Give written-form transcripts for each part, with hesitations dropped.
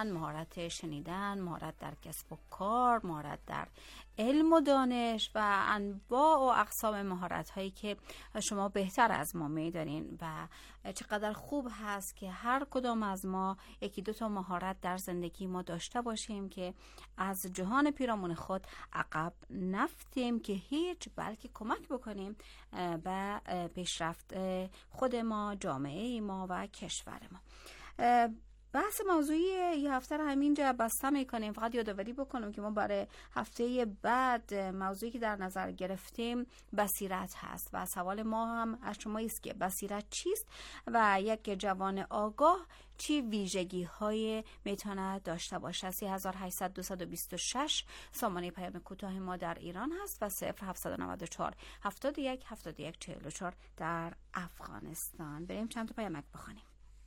گفتن، مهارت شنیدن، مهارت در کسب و کار، مهارت در علم و دانش و انواع و اقسام مهارت هایی که شما بهتر از ما میدانین و چقدر خوب هست که هر کدام از ما یکی دو تا مهارت در زندگی ما داشته باشیم که از جهان پیرامون خود عقب نفتیم که هیچ، بلکه کمک بکنیم به پیشرفت خود ما، جامعه ما و کشور ما. بحث موضوعی یه هفته رو همینجا بسته میکنیم. فقط یادآوری بکنم که ما برای هفته بعد موضوعی که در نظر گرفتیم بصیرت هست و سوال ما هم از شما است که بصیرت چیست و یک جوان آگاه چی ویژگی های میتونه داشته باشه. 3800 سامانه پیام کوتاه ما در ایران هست و 0794 71 71 44 در افغانستان. بریم چند تا پیامک بخونیم.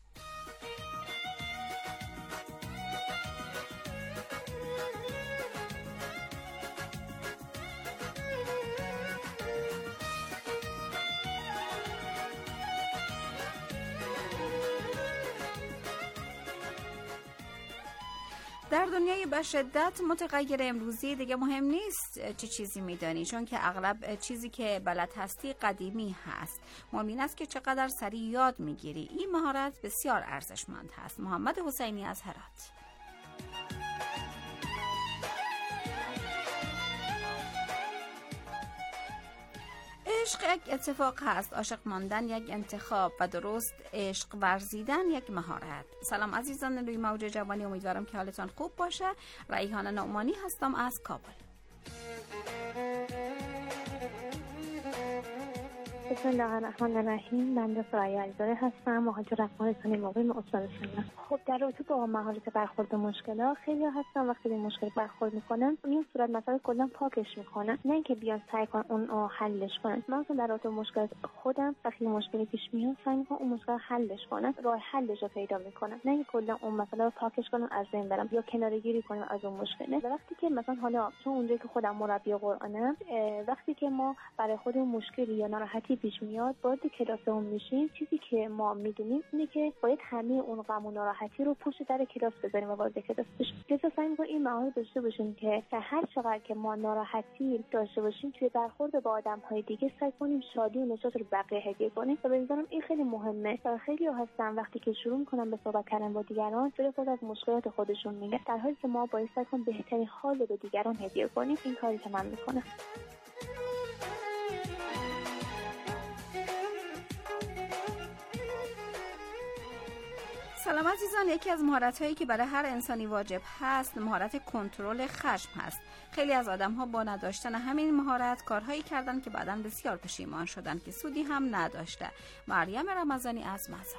در دنیای به شدت متغیر امروزی دیگه مهم نیست چه چیزی میدانی، چون که اغلب چیزی که بلد هستی قدیمی هست. مهم این است که چقدر سریع یاد میگیری. این مهارت بسیار ارزشمند هست. محمد حسینی از هرات. عشق یک اتفاق هست، عاشق ماندن یک انتخاب و درست عشق ورزیدن یک مهارت. سلام عزیزان روی موج جوانی، امیدوارم که حالتان خوب باشه. ریحانه نعمانی هستم از کابل. بسم الله الرحمن الرحیم. من سریا علیزاده هستم، مهاجر افغانستانی، مقیم استان شهرام. خب در رابطه با مهارت برخورد مشکلات، خیلی هستن وقتی به مشکل برخورد میکنن این صورت مثلا کلا پاکش میکنن، نه اینکه بیان سعی کنن اون رو حلش کنن. من در رابطه مشکلات خودم وقتی مشکلی پیش میاد سعی میکنم اون مشکل حلش کنم، راه حلش رو پیدا میکنم، نه اینکه کلا اون مثلا پاکش کنم از بین برم یا کناره‌گیری کنم از اون مشکل. و وقتی که مثلا حالا چون اونجایی که خودم مربی قرآنم، وقتی که ما برای خودمون مشکلی یا ناراحتی پیش میاد وارد کلاسمون میشیم، چیزی که ما میدونیم اینه که باید همه اون غم و ناراحتی رو پشت در کلاس بذاریم و وارد کلاس بشیم. لذا سعی می‌کنیم این مهارت داشته باشیم که هر چقدر که ما ناراحتی داشته باشیم توی برخورد با آدم‌های دیگه سعی کنیم شادی و نشاط رو بقیه هدیه کنیم. و به نظرم این خیلی مهمه. خیلی هستن وقتی که شروع می‌کنن به صحبت کردن با دیگران جلوی خود از مشکلات خودشون میگن، در حالی که ما باید سعی کنیم بهترین حال رو به دیگران هدیه کنیم. این کاری که من می‌کنم. سلام عزیزان، یکی از مهارت‌هایی که برای هر انسانی واجب هست مهارت کنترل خشم هست. خیلی از آدم‌ها با نداشتن همین مهارت کارهایی کردن که بعداً بسیار پشیمان شدن که سودی هم نداشته. مریم رمضانی از مزار.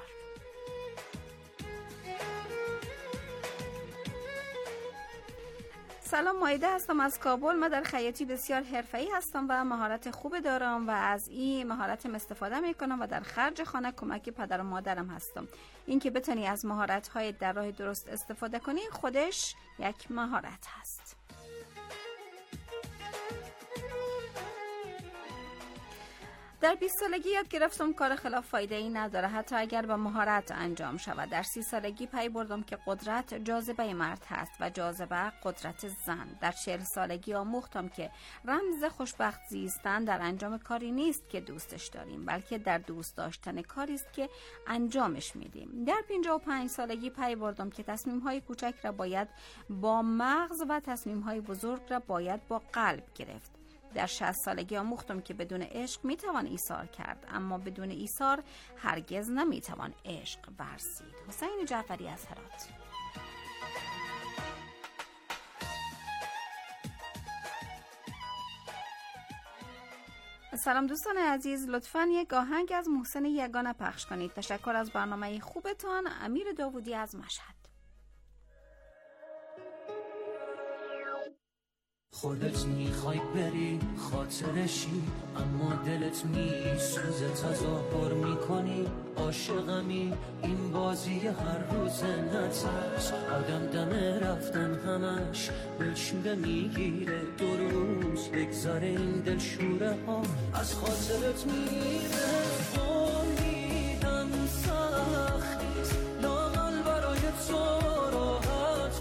سلام، مایده هستم از کابل. من در خیاطی بسیار حرفه‌ای هستم و مهارت خوب دارم و از این مهارتم استفاده میکنم و در خرج خانه کمک پدر و مادرم هستم. این که بتونی از مهارت‌های در راه درست استفاده کنی خودش یک مهارت هست. در 20 سالگی یاد گرفتم کار خلاف فایده ای نداره، حتی اگر با مهارت انجام شود. در 30 سالگی پی بردم که قدرت جاذبه مرد هست و جاذبه قدرت زن. در 40 سالگی آموختم که رمز خوشبخت زیستن در انجام کاری نیست که دوستش داریم، بلکه در دوست داشتن کاری است که انجامش میدیم. در 55 سالگی پی بردم که تصمیم‌های کوچک را باید با مغز و تصمیم‌های بزرگ را باید با قلب گرفت. در 60 سالگی آموختم که بدون عشق میتوان ایثار کرد، اما بدون ایثار هرگز نمیتوان عشق ورزید. حسین جعفری از هرات. سلام دوستان عزیز، لطفاً یک آهنگ از محسن یگانه پخش کنید. تشکر از برنامه خوبتان. امیر داوودی از مشهد. خودت میخوای بری خاطرشی، اما دلت میسوزه تظاهر میکنی عاشقمی. این بازی هر روز نترس، آدم دم رفتن همش دلشوره میگیره. 2 روز بگذاره این دلشوره ها از خاطرت میره. فهمیدم سخت نیست لااقل برای تو راحت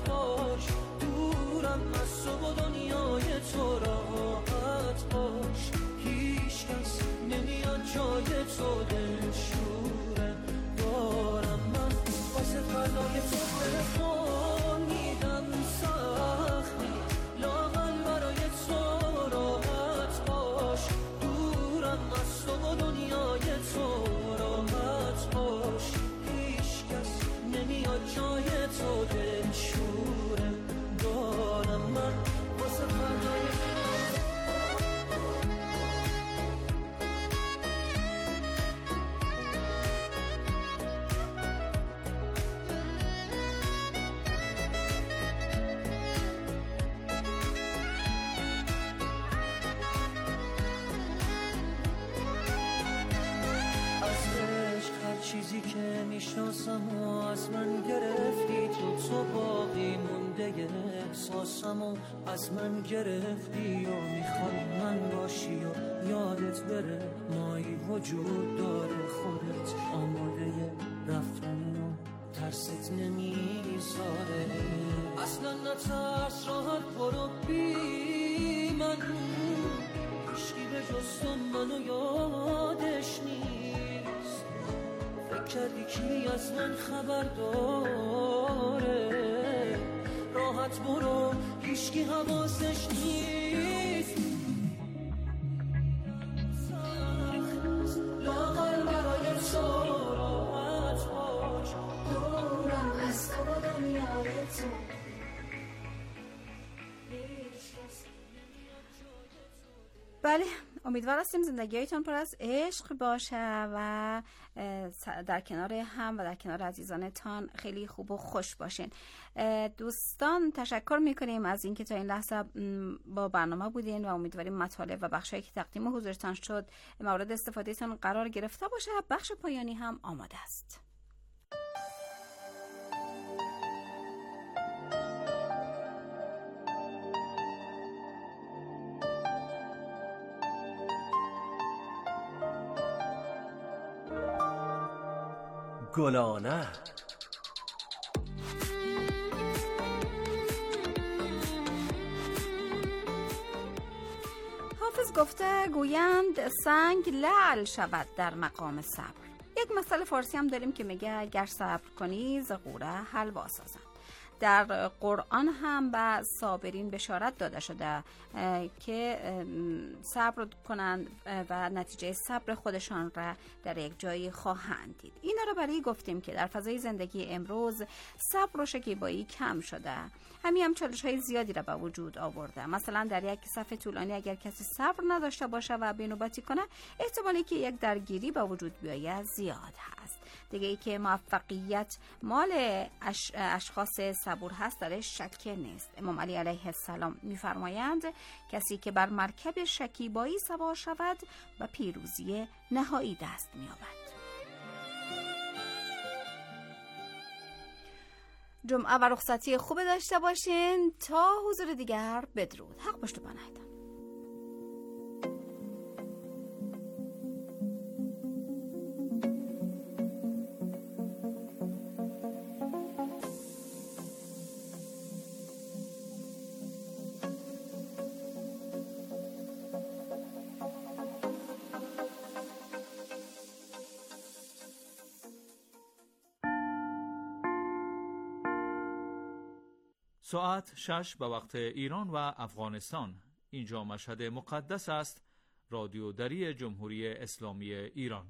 نمیشناسم و از من گرفتی، تو باقی مونده احساسم و از من گرفتی و میخوای من باشی و یادت بره مایی وجود داره، خودت آماده رفتن و ترست نمیذاره. اصلا نترس، راحت برو بی من، هیچکی به جز تو منو یادش نیست. فکر کردی کی از من خبر داره، راحت برو هیچکی حواسش نیست. لاغر برای تو راحت باش، دورم از تو و دنیای تو. بله، امیدوار هستیم زندگیتون پر از عشق باشه و در کنار هم و در کنار عزیزانتان خیلی خوب و خوش باشین. دوستان تشکر میکنیم از اینکه تا این لحظه با برنامه بودین و امیدواریم مطالب و بخشایی که تقدیم حضورتان شد مورد استفادهتان قرار گرفته باشه. بخش پایانی هم آماده است. گلانه حافظ گفته گویند سنگ لعل شود در مقام صبر. یک مثل فارسی هم داریم که میگه اگر صبر کنی ز غوره حلوا سازند. در قرآن هم به صابرین بشارت داده شده که صبر کنند و نتیجه صبر خودشان را در یک جایی خواهند دید. اینا رو برای گفتیم که در فضای زندگی امروز صبر و شکیبایی کم شده، هم چالش‌های زیادی را به وجود آورده. مثلا در یک صف طولانی اگر کسی صبر نداشته باشه و بینوبتی کنه، احتمالی که یک درگیری به وجود بیاید زیاد هست. دیگه ای که موفقیت مال اشخاص صبور هست درش شک نیست. امام علی علیه السلام می‌فرمایند کسی که بر مرکب شکیبایی سوار شود و پیروزی نهایی دست می‌یابد. جمعه و رخصتی خوب داشته باشین. تا حضور دیگر بدرود. حق پشت پناهتان. ساعت 6 به وقت ایران و افغانستان. اینجا مشهد مقدس است. رادیو دری جمهوری اسلامی ایران.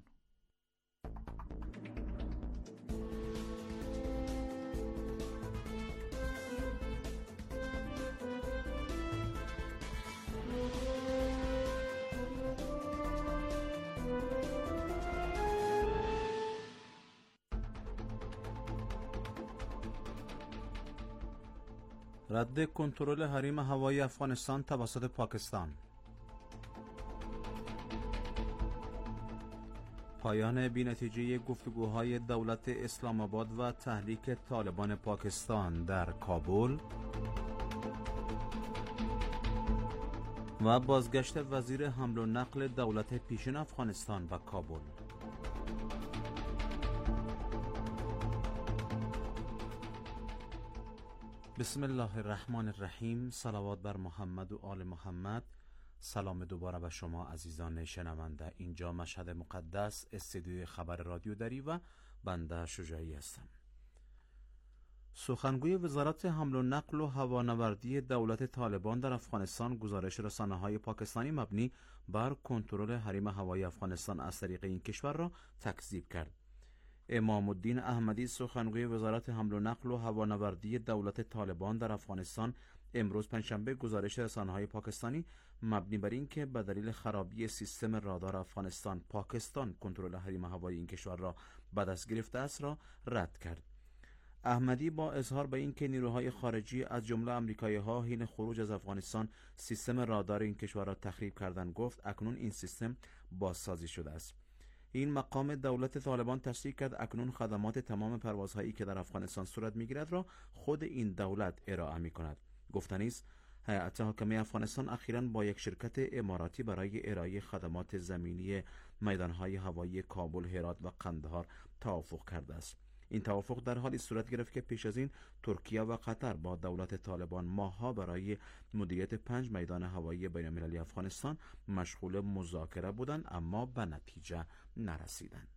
رد کنترل حریم هوایی افغانستان توسط پاکستان. پایان بی‌نتیجه گفتگوهای دولت اسلام آباد و تحریک طالبان پاکستان در کابل و بازگشت وزیر حمل و نقل دولت پیشین افغانستان به کابل. بسم الله الرحمن الرحیم. صلوات بر محمد و آل محمد. سلام دوباره به شما عزیزان شنونده. اینجا مشهد مقدس، استدیوی خبر رادیو دری و بنده شجاعی هستم. سخنگوی وزارت حمل و نقل و هوانوردی دولت طالبان در افغانستان گزارش رسانه‌های پاکستانی مبنی بر کنترل حریم هوایی افغانستان از طریق این کشور را تکذیب کرد. امام الدین احمدی سخنگوی وزارت حمل و نقل و هوانوردی دولت طالبان در افغانستان امروز پنجشنبه گزارش رسانه‌های پاکستانی مبنی بر این که به دلیل خرابی سیستم رادار افغانستان پاکستان کنترل حریم هوایی این کشور را به دست گرفته است را رد کرد. احمدی با اظهار به این که نیروهای خارجی از جمله آمریکایی‌ها حین خروج از افغانستان سیستم رادار این کشور را تخریب کردند گفت اکنون این سیستم بازسازی شده است. این مقام دولت طالبان تصریح کرد اکنون خدمات تمام پروازهایی که در افغانستان صورت میگیرد را خود این دولت ارائه میکند. گفتنی است هیئت حاکمه افغانستان اخیراً با یک شرکت اماراتی برای ارائه خدمات زمینی میدانهای هوایی کابل، هرات و قندهار توافق کرده است. این توافق در حالی صورت گرفت که پیش از این ترکیه و قطر با دولت طالبان ماه‌ها برای مدیریت 5 میدان هوایی بین‌المللی افغانستان مشغول مذاکره بودند، اما به نتیجه نرسیدند.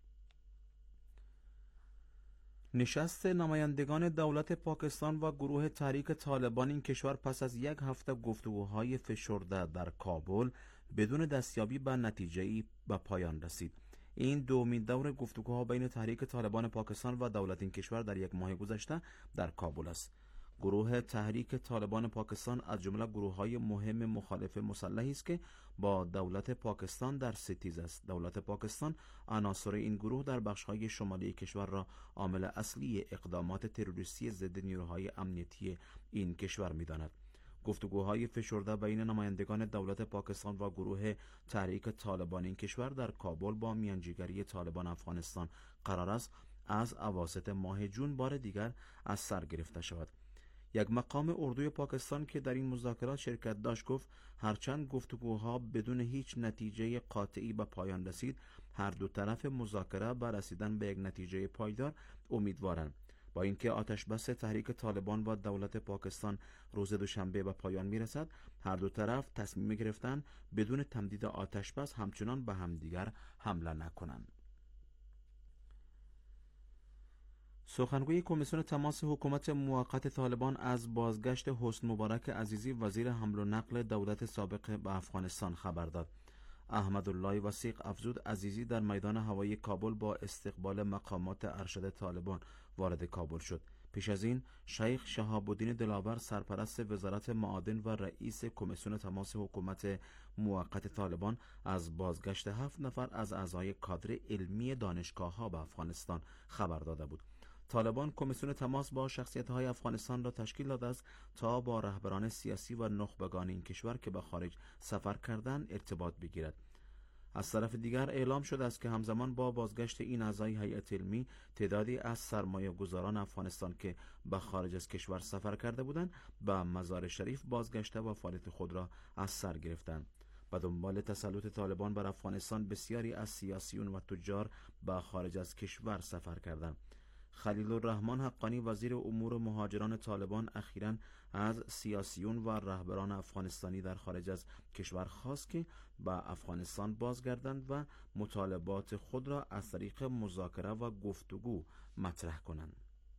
نشست نمایندگان دولت پاکستان و گروه تحریک طالبان این کشور پس از یک هفته گفتگوهای فشرده در کابل بدون دستیابی به نتیجه‌ای به پایان رسید. این دومین دور گفتگوها بین تحریک طالبان پاکستان و دولت این کشور در یک ماه گذشته در کابل است. گروه تحریک طالبان پاکستان از جمله گروه‌های مهم مخالف مسلحی است که با دولت پاکستان در ستیز است. دولت پاکستان عناصر این گروه در بخش‌های شمالی کشور را عامل اصلی اقدامات تروریستی ضد نیروهای امنیتی این کشور می‌داند. گفتگوهای فشرده بین نمایندگان دولت پاکستان و گروه تحریک طالبان این کشور در کابل با میانجیگری طالبان افغانستان قرار است از اواسط ماه جون بار دیگر از سر گرفته شود. یک مقام اردوی پاکستان که در این مذاکرات شرکت داشت گفت هرچند گفتگوها بدون هیچ نتیجه قاطعی به پایان رسید، هر دو طرف مذاکره به رسیدن به یک نتیجه پایدار امیدوارند. با اینکه آتش بس تحریک طالبان و دولت پاکستان روز دوشنبه به پایان میرسد، هر دو طرف تصمیم گرفتند بدون تمدید آتش بس همچنان به همدیگر حمله نکنند. سخنگوی کمیسیون تماس حکومت موقت طالبان از بازگشت حسن مبارک عزیزی وزیر حمل و نقل دولت سابق به افغانستان خبر داد. احمدالله وثیق افزود عزیزی در میدان هوایی کابل با استقبال مقامات ارشد طالبان وارد کابل شد. پیش از این شیخ شهاب الدین دلاور سرپرست وزارت معادن و رئیس کمیسیون تماس حکومت موقت طالبان از بازگشت 7 نفر از اعضای کادر علمی دانشگاه‌ها به افغانستان خبر داده بود. طالبان کمیسیون تماس با شخصیت‌های افغانستان را تشکیل داده است تا با رهبران سیاسی و نخبگان این کشور که به خارج سفر کردند ارتباط بگیرد. از طرف دیگر اعلام شده است که همزمان با بازگشت این اعضای هیئت علمی تعدادی از سرمایه‌گذاران افغانستان که به خارج از کشور سفر کرده بودند به مزار شریف بازگشته و فعالیت خود را از سر گرفتند. به دنبال تسلط طالبان بر افغانستان بسیاری از سیاسیون و تجار به خارج از کشور سفر کردند. خلیل الرحمن حقانی وزیر امور مهاجران طالبان اخیراً از سیاسیون و رهبران افغانستانی در خارج از کشور خواست که به افغانستان بازگردند و مطالبات خود را از طریق مذاکره و گفتگو مطرح کنند.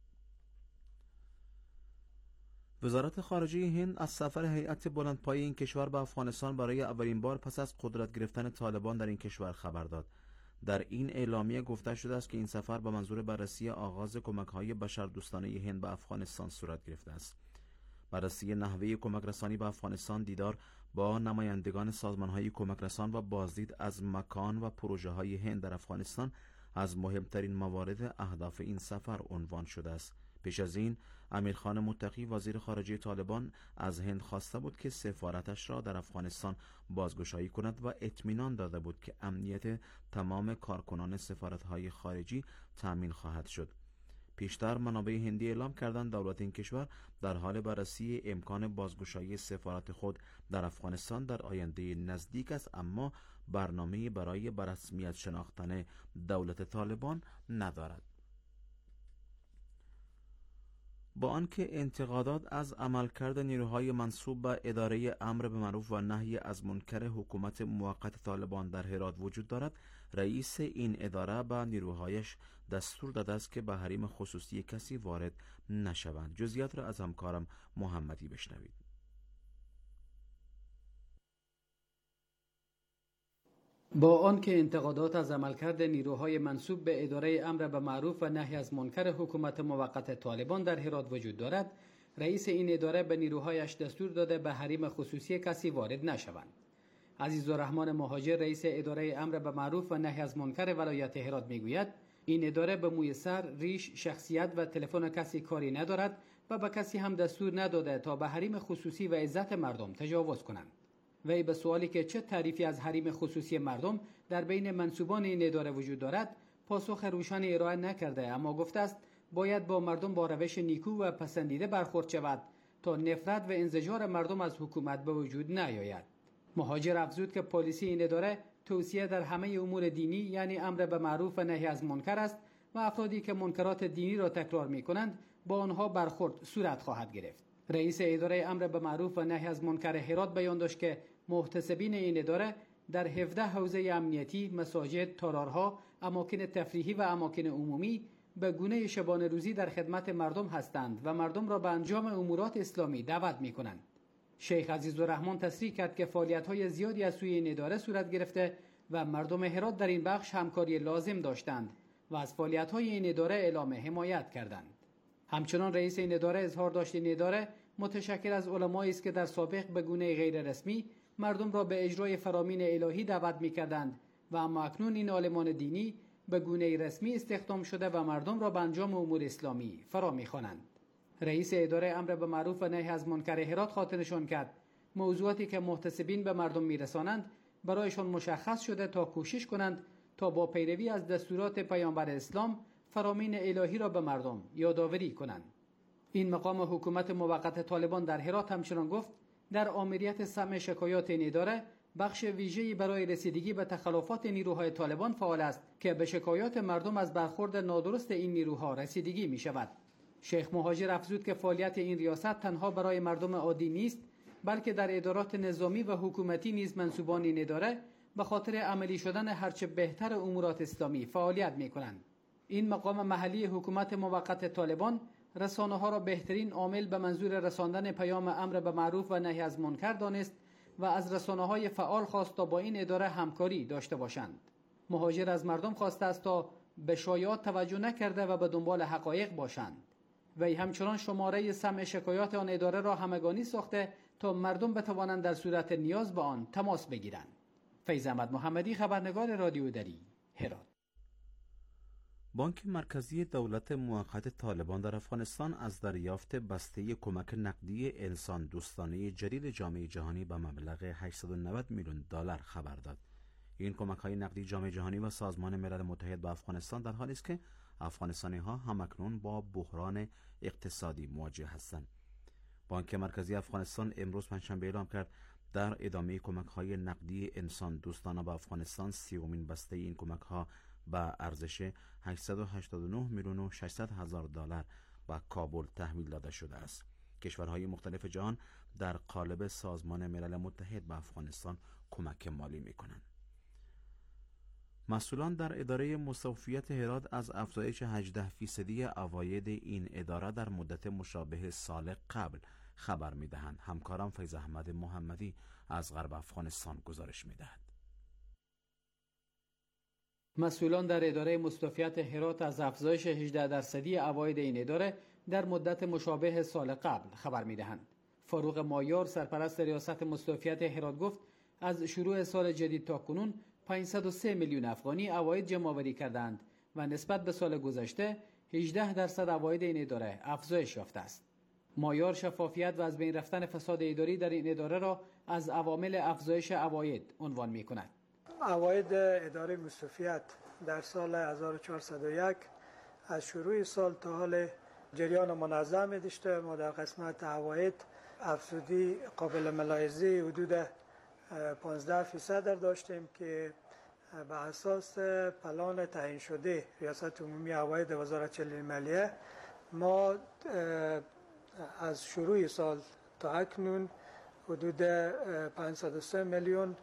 وزارت خارجه هند از سفر هیئت بلندپایه این کشور به افغانستان برای اولین بار پس از قدرت گرفتن طالبان در این کشور خبر داد. در این اعلامیه گفته شده است که این سفر به منظور بررسی آغاز کمک‌های بشردوستانه هند به افغانستان صورت گرفته است. بررسی نحوه کمک رسانی به افغانستان، دیدار با نمایندگان سازمان‌های کمک رسان و بازدید از مکان و پروژه‌های هند در افغانستان از مهمترین موارد اهداف این سفر عنوان شده است. پیش از این امیرخان متقی وزیر خارجه طالبان از هند خواسته بود که سفارتش را در افغانستان بازگشایی کند و اطمینان داده بود که امنیت تمام کارکنان سفارت‌های خارجی تأمین خواهد شد. پیشتر منابع هندی اعلام کردند دولت این کشور در حال بررسی امکان بازگشایی سفارت خود در افغانستان در آینده نزدیک است، اما برنامه‌ای برای به رسمیت شناختن دولت طالبان ندارد. با آنکه انتقادات از عملکرد نیروهای منسوب به اداره امر به معروف و نهی از منکر حکومت موقت طالبان در هرات وجود دارد، رئیس این اداره به نیروهایش دستور داده است که به حریم خصوصی کسی وارد نشوند. جزئیات را از همکارم محمدی بشنوید. با آنکه انتقادات از عملکرد نیروهای منسوب به اداره امر به معروف و نهی از منکر حکومت موقت طالبان در هرات وجود دارد، رئیس این اداره به نیروهایش دستور داده به حریم خصوصی کسی وارد نشوند. عزیزالرحمن مهاجر رئیس اداره امر به معروف و نهی از منکر ولایت هرات میگوید این اداره به موی سر، ریش، شخصیت و تلفن کسی کاری ندارد و به کسی هم دستور نداده تا به حریم خصوصی و عزت مردم تجاوز کنند. وی به سوالی که چه تعریفی از حریم خصوصی مردم در بین منسوبان این اداره وجود دارد پاسخ روشنی ارائه نکرده، اما گفته است باید با مردم با روش نیکو و پسندیده برخورد شود تا نفرت و انزجار مردم از حکومت به وجود نیاید. مهاجر افزود که پالیسی این اداره توصیه در همه امور دینی یعنی امر به معروف و نهی از منکر است و افرادی که منکرات دینی را تکرار می کنند با آنها برخورد صورت خواهد گرفت. رئیس اداره امر به معروف و نهی از منکر هرات بیان داشت که محتسبین این اداره در 17 حوزه امنیتی، مساجد، تالارها، اماکن تفریحی و اماکن عمومی به گونه شبانه روزی در خدمت مردم هستند و مردم را به انجام امورات اسلامی دعوت می کنند. شیخ عزیزالرحمن تصریح کرد که فعالیت‌های زیادی از سوی این اداره صورت گرفته و مردم هرات در این بخش همکاری لازم داشتند و از فعالیت‌های این اداره اعلام حمایت کردند. همچنان رئیس این اداره اظهار داشت این اداره متشکل از علمایی است که در سابق به گونه غیر رسمی مردم را به اجرای فرامین الهی دعوت می‌کردند و اما اکنون این عالمان دینی به گونه رسمی استخدام شده و مردم را به انجام امور اسلامی فرا می‌خوانند. رئیس اداره امر به معروف و نهی از منکر هرات خاطر نشان کرد موضوعاتی که محتسبین به مردم میرسانند برایشان مشخص شده تا کوشش کنند تا با پیروی از دستورات پیامبر اسلام فرامین الهی را به مردم یادآوری کنند. این مقام حکومت موقت طالبان در هرات همچنان گفت در آمریت سمع شکایات این اداره بخش ویژه‌ای برای رسیدگی به تخلفات نیروهای طالبان فعال است که به شکایات مردم از برخورد نادرست این نیروها رسیدگی می شود. شیخ مهاجر افزود که فعالیت این ریاست تنها برای مردم عادی نیست بلکه در ادارات نظامی و حکومتی نیز منسوبان این اداره به خاطر عملی شدن هرچه بهتر امورات اسلامی فعالیت می کنند. این مقام محلی حکومت موقت طالبان رسانه‌ها را بهترین عامل به منظور رساندن پیام امر به معروف و نهی از منکر دانست و از رسانه‌های فعال خواست تا با این اداره همکاری داشته باشند. مهاجر از مردم خواسته است تا به شایعات توجه نکرده و به دنبال حقایق باشند. وی همچنان شماره سمع شکایات آن اداره را همگانی ساخته تا مردم بتوانند در صورت نیاز به آن تماس بگیرند. فیض احمد محمدی، خبرنگار رادیو دری، هرات. بانک مرکزی دولت موقت طالبان در افغانستان از دریافت بسته کمک نقدی انسان دوستانه جدید جامعه جهانی به مبلغ 890 میلیون دلار خبر داد. این کمک‌های نقدی جامعه جهانی و سازمان ملل متحد به افغانستان در حالی است که افغانستانی‌ها همکنون با بحران اقتصادی مواجه هستند. بانک مرکزی افغانستان امروز پنجشنبه اعلام کرد در ادامه کمک‌های نقدی انسان دوستانه به افغانستان 30مین بسته این کمک‌ها با ارزش 889 میلیون و 600 هزار دلار به کابل تحویل داده شده است. کشورهای مختلف جهان در قالب سازمان ملل متحد به افغانستان کمک مالی می‌کنند. مسئولان در اداره مستوفیت هرات از افزایش 18% عواید این اداره در مدت مشابه سال قبل خبر می‌دهند. همکارم فیض احمد محمدی از غرب افغانستان گزارش می‌دهد. مسئولان در اداره مستوفیت هرات از افزایش 18% عواید این اداره در مدت مشابه سال قبل خبر می‌دهند. فاروق مایار سرپرست ریاست مستوفیت هرات گفت از شروع سال جدید تا کنون 503 میلیون افغانی عواید جمع‌آوری کردند و نسبت به سال گذشته 18% عواید این اداره افزایش یافته است. مایار شفافیت و از بین رفتن فساد اداری در این اداره را از عوامل افزایش عواید عنوان می‌کند. عواید اداره مستوفیت در سال 1401 از شروع سال تا حال جریان منظم داشته. ما در قسمت عواید افزودی قابل ملاحظه حدود 15% داشتیم که به اساس پلان تعیین شده ریاست عمومی عواید وزارت مالیه ما از شروع سال تا اکنون حدود 503 میلیون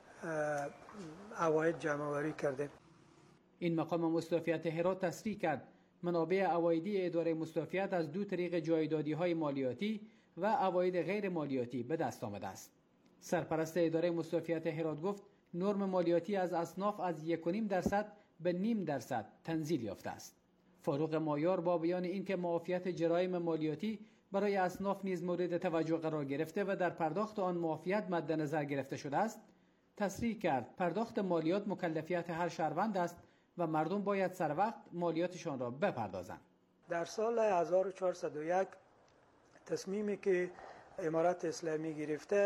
عواید جمع آوری کردیم. این مقام مستوفیت هرات تصریح کرد منابع عوایدی اداره مستوفیت از دو طریق جایدادی‌های مالیاتی و عواید غیر مالیاتی به دست آمده است. سرپرست اداره مستوفیت هرات گفت نرم مالیاتی از اصناف از 1.5% به 0.5% تنزیل یافته است. فاروق مایار با بیان اینکه معافیت جرایم مالیاتی برای اصناف نیز مورد توجه قرار گرفته و در پرداخت آن معافیت مد نظر گرفته شده است، تصریح کرد پرداخت مالیات مکلفیت هر شهروند است و مردم باید سر وقت مالیاتشان را بپردازند. در سال 1401 تصمیمی که امارت اسلامی گرفته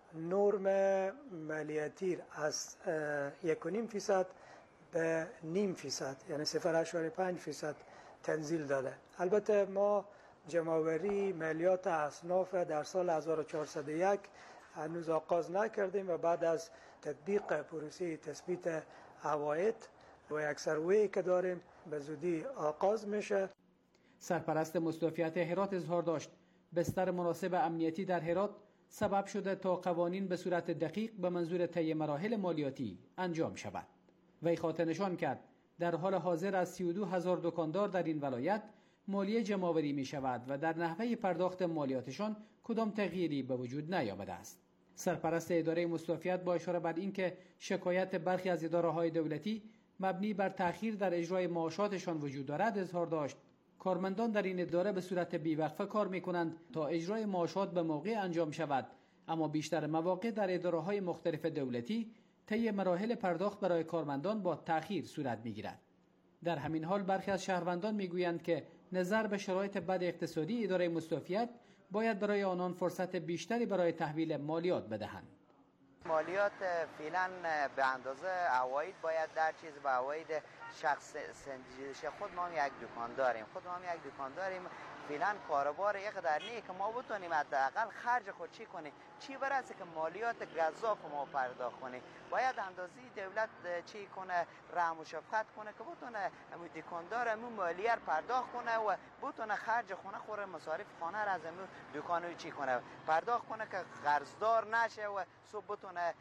نرم مالیاتی از 1.5% به 0.5%، یعنی 0.5% تنزیل داده. البته ما جمع‌آوری مالیات اصناف در سال 1401 هنوز آغاز نکردیم و بعد از تطبیق پروسه تثبیت عواید و یک سروی که داریم به زودی آغاز میشه. سرپرست مستوفیت هرات اظهار داشت بستر مناسب امنیتی در هرات سبب شده تا قوانین به صورت دقیق به منظور طی مراحل مالیاتی انجام شود. وی خاطر نشان کرد در حال حاضر از 32,000 دکاندار در این ولایت مالیه جمع‌آوری می شود و در نحوه پرداخت مالیاتشان کدام تغییری به وجود نیامده است. سرپرست اداره مستوفیت با اشاره بر اینکه شکایت برخی از اداره‌های دولتی مبنی بر تأخیر در اجرای معاشاتشان وجود دارد اظهار داشت کارمندان در این اداره به صورت بیوقفه کار می‌کنند تا اجرای معاشات به موقع انجام شود، اما بیشتر مواقع در اداره‌های مختلف دولتی طی مراحل پرداخت برای کارمندان با تأخیر صورت می‌گیرد. در همین حال برخی از شهروندان می‌گویند که نظر به شرایط بد اقتصادی اداره مستوفیت باید برای آنان فرصت بیشتری برای تحویل مالیات بدهند. مالیات فعلا به اندازه عواید باید در چیز به عواید شخص سنجیده. خود ما یک دکان داریم فعلا کاروبار یقدر نیه که ما بتونیم حداقل خرج خود چی کنیم، چی برسه که مالیات گزاف ما پرداخت کنیم. باید اندازی دولت چی کنه، رحم و شفقت کنه که بتونه دکاندار همون مالیه پرداخت کنه و بتونه خرج خونه خوره، مصارف خانه را از همون دکانو چی کنه پرداخت کنه که قرضدار نشه و صبح بتونه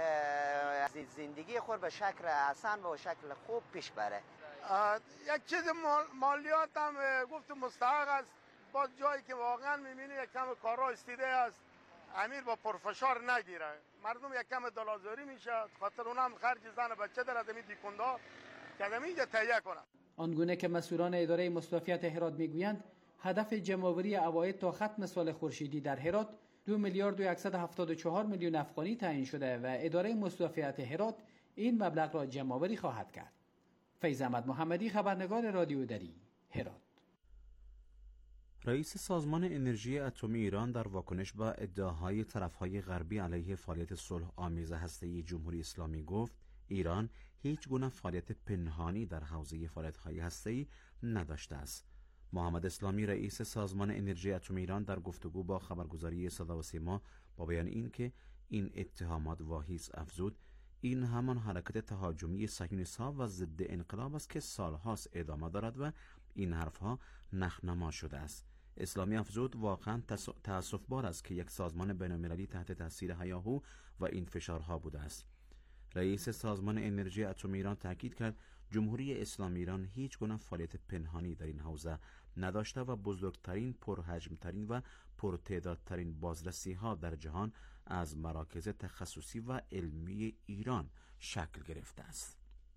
زندگی خود به شکل حسن و شکل خوب پیش بره. یک چیز مالیات هم گفت مستحق است، باز جایی که واقعا میبینی یک کم کارا استیده است امیر با پرفشار نگیره، مردم یک کم دلازاری میشه، خاطر اونم خرج زن بچه در ادمی دیکندا که ادمی اینجا تهیه کنه. آنگونه که مسئولان اداره مستوفیت هرات میگویند هدف جمع‌آوری عواید تا ختم سال خورشیدی در هرات 2,174,000,000 افغانی تعیین شده و اداره مستوفیت هرات این مبلغ را جمع‌آوری خواهد کرد. فیض احمد محمدی، خبرنگار رادیو دری، هرات. رئیس سازمان انرژی اتمی ایران در واکنش به ادعاهای طرف‌های غربی علیه فعالیت صلح آمیز هسته‌ای جمهوری اسلامی گفت ایران هیچ گونه فعالیت پنهانی در حوزه فعالیت‌های هسته‌ای نداشته است. محمد اسلامی رئیس سازمان انرژی اتمی ایران در گفتگو با خبرگزاری صدا و سیما با بیان این که این اتهامات واهی افزود این همان حرکت تهاجمی صهیونیست‌ها و ضد انقلاب است که سالهاست ادامه دارد و این حرفها نخنما شده است. اسلامی افزود واقعا تأسف‌بار است که یک سازمان بین‌المللی تحت تاثیر هیاهو و این فشارها بوده است. رئیس سازمان انرژی اتمی ایران تاکید کرد جمهوری اسلامی ایران هیچ گونه فعالیت پنهانی در این حوزه نداشته و بزرگترین، پرحجمترین و پرتعدادترین بازرسی‌ها در جهان از مراکز تخصصی و علمی ایران شکل گرفته است.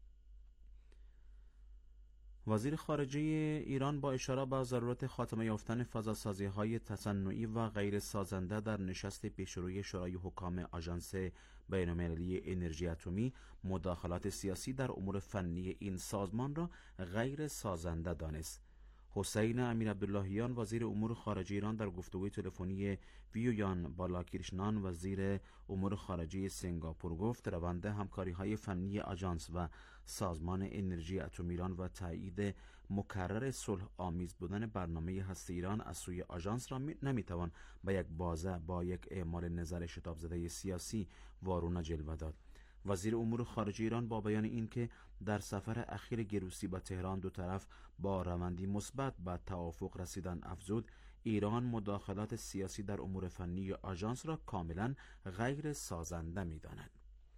وزیر خارجه ایران با اشاره به ضرورت خاتمه یافتن فضاسازی‌های تصنعی و غیر سازنده در نشست پیشروی شورای حکام آژانس بین‌المللی انرژی اتمی مداخلات سیاسی در امور فنی این سازمان را غیر سازنده دانست. حسین امیر عبداللهیان وزیر امور خارجه ایران در گفتگوی تلفنی ویویان بالاکرشنان وزیر امور خارجه سنگاپور گفت روند همکاری‌های فنی آژانس و سازمان انرژی اتمی ایران و تایید مکرر صلح آمیز بودن برنامه هسته ایران از سوی آژانس را نمیتوان به یک بازه با یک اعمال نظر شتاب زده سیاسی وارونه جلوه داد. وزیر امور خارجه ایران با بیان این که در سفر اخیر گروسی به تهران دو طرف با روندی مثبت به توافق رسیدن افزود ایران مداخلات سیاسی در امور فنی آژانس را کاملا غیر سازنده می‌داند.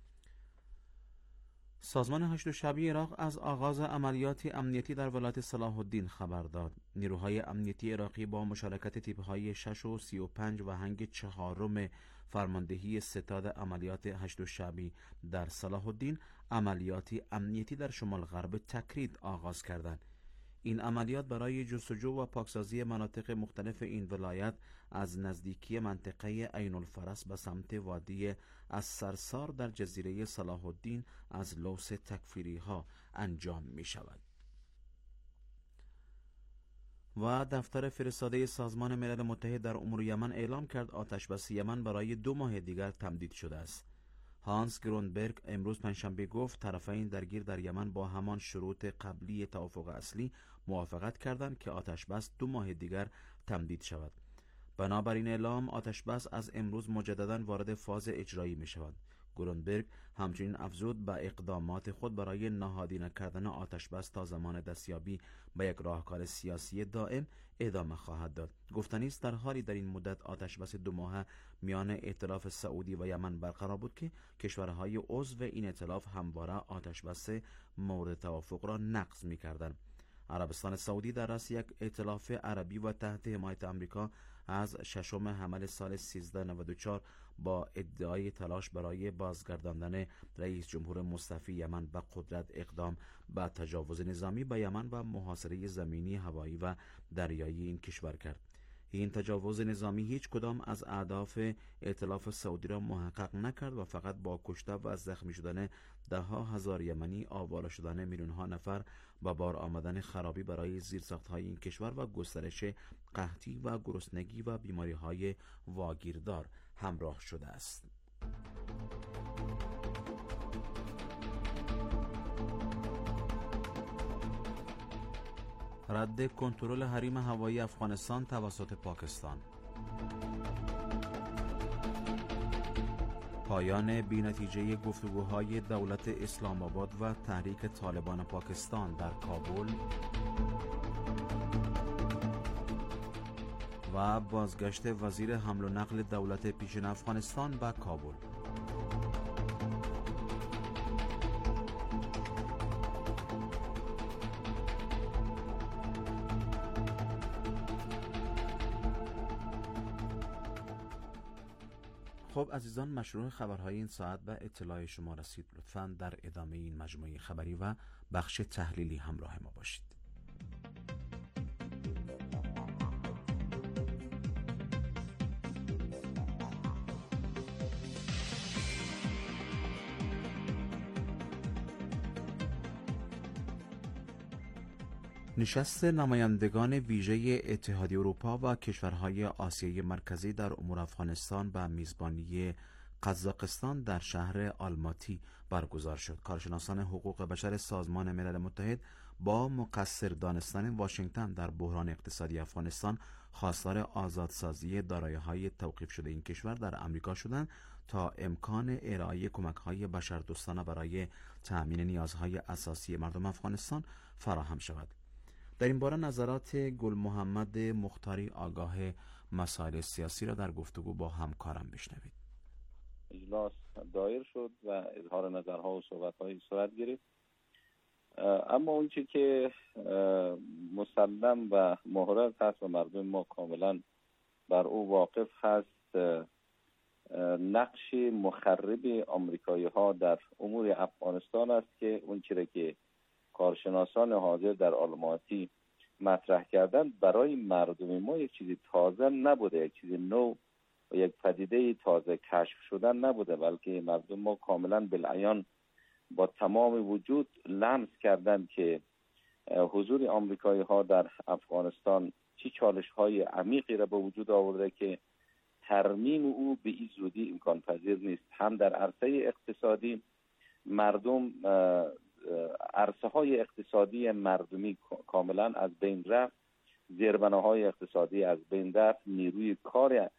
سازمان هشت شعبی عراق از آغاز عملیات امنیتی در ولایت صلاح الدین خبر داد. نیروهای امنیتی عراقی با مشارکت تیپ‌های 6 و 35 و هنگ 4 فرماندهی ستاد عملیات هشت شعبی در صلاح الدین عملیاتی امنیتی در شمال غرب تکرید آغاز کردند. این عملیات برای جستجو و پاکسازی مناطق مختلف این ولایت از نزدیکی منطقه عین الفرس به سمت وادی از سرسار در جزیره صلاح الدین از لوث تکفیری ها انجام می شود. و دفتر فرستاده سازمان ملل متحد در امور یمن اعلام کرد آتشبس یمن برای 2 ماه دیگر تمدید شده است. هانس گرونبرگ امروز پنجشنبه گفت طرفین درگیر در یمن با همان شروط قبلی توافق اصلی موافقت کردند که آتشبس 2 ماه دیگر تمدید شود. بنابراین اعلام آتشبس از امروز مجددا وارد فاز اجرایی می شود. گرونبرگ همچنین افزود به اقدامات خود برای نهادینه کردن آتشبس تا زمان دستیابی به یک راهکار سیاسی دائم ادامه خواهد داد. گفتنی است در حالی در این مدت آتشبس 2 ماهه میان ائتلاف سعودی و یمن برقرار بود که کشورهای عضو این ائتلاف همواره آتشبس مورد توافق را نقض می‌کردند. عربستان سعودی در رأس یک ائتلاف عربی و تحت حمایت آمریکا از 6 حمل سال 1394 با ادعای تلاش برای بازگرداندن رئیس جمهور مصطفی یمن به قدرت اقدام به تجاوز نظامی به یمن و محاصره زمینی، هوایی و دریایی این کشور کرد. این تجاوز نظامی هیچ کدام از اهداف ائتلاف سعودی را محقق نکرد و فقط با کشته و زخمی شدن 10,000 یمنی، آواره شدن میلیون‌ها نفر و بار آمدن خرابی برای زیرساخت‌های این کشور و گسترش قحطی و گرسنگی و بیماری‌های واگیردار همراه شده است. رد کنترل حریم هوایی افغانستان توسط پاکستان. پایان بی‌نتیجه گفتگوهای دولت اسلام آباد و تحریک طالبان پاکستان در کابل و بازگشت وزیر حمل و نقل دولت پیشین افغانستان به کابل. خب عزیزان، مشروع خبرهای این ساعت به اطلاع شما رسید. لطفاً در ادامه این مجموعه خبری و بخش تحلیلی همراه ما باشید. نشست نمایندگان ویژه اتحادیه اروپا و کشورهای آسیای مرکزی در امور افغانستان به میزبانی قزاقستان در شهر آلماتی برگزار شد. کارشناسان حقوق بشر سازمان ملل متحد با مقصر دانستن واشنگتن در بحران اقتصادی افغانستان خواستار آزادسازی دارایی‌های توقیف شده این کشور در امریکا شدند تا امکان ارائه کمک‌های بشردوستانه برای تأمین نیازهای اساسی مردم افغانستان فراهم شود. در این باره نظرات گل محمد مختاری آگاه مسائل سیاسی را در گفتگو با همکارم بشنوید. اجلاس دایر شد و اظهار نظرها و صحبت‌های صورت گرفت، اما اون چی که مسلم و محرز هست و مردم ما کاملا بر او واقف هست، نقش مخرب آمریکایی‌ها در امور افغانستان است که اون چیزی که کارشناسان حاضر در آلماتی مطرح کردن برای مردم ما یک چیزی تازه نبوده، یک چیزی نو و یک پدیده تازه کشف شدن نبوده، بلکه مردم ما کاملا بالعیان با تمام وجود لمس کردند که حضور آمریکایی ها در افغانستان چه چالش های عمیقی را به وجود آورده که ترمیم او به این زودی امکان پذیر نیست. هم در عرصه اقتصادی مردم عرصه های اقتصادی مردمی کاملا از بین رفت، زیربناهای اقتصادی از بین رفت، نیروی کار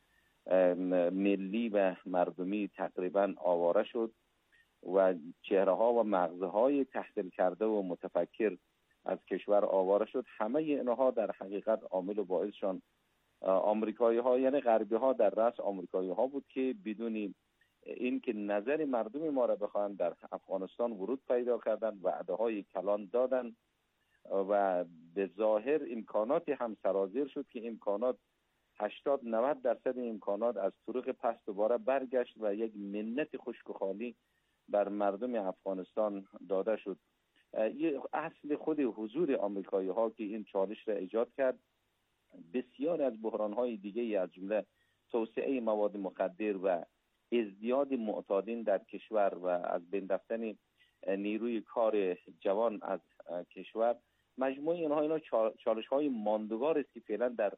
ملی و مردمی تقریبا آواره شد و چهره ها و مغزه های تحصیل کرده و متفکر از کشور آواره شد. همه اینها در حقیقت عامل و باعثشان آمریکایی ها یعنی غربی ها در رأس آمریکایی ها بود که بدون این که نظر مردم ما را بخواهند در افغانستان ورود پیدا کردند، وعده های کلان دادند و به ظاهر امکاناتی هم سرازیر شد که امکانات 80-90% امکانات از طرق پس دوباره برگشت و یک منت خشک و خالی بر مردم افغانستان داده شد. یه اصل خود حضور آمریکایی ها که این چالش را ایجاد کرد، بسیار از بحران های دیگه از جمله توسعه مواد مخدر و ازدیاد معتادین در کشور و از بین رفتن نیروی کار جوان از کشور مجموع اینا چالش‌های ماندگار است که فعلا در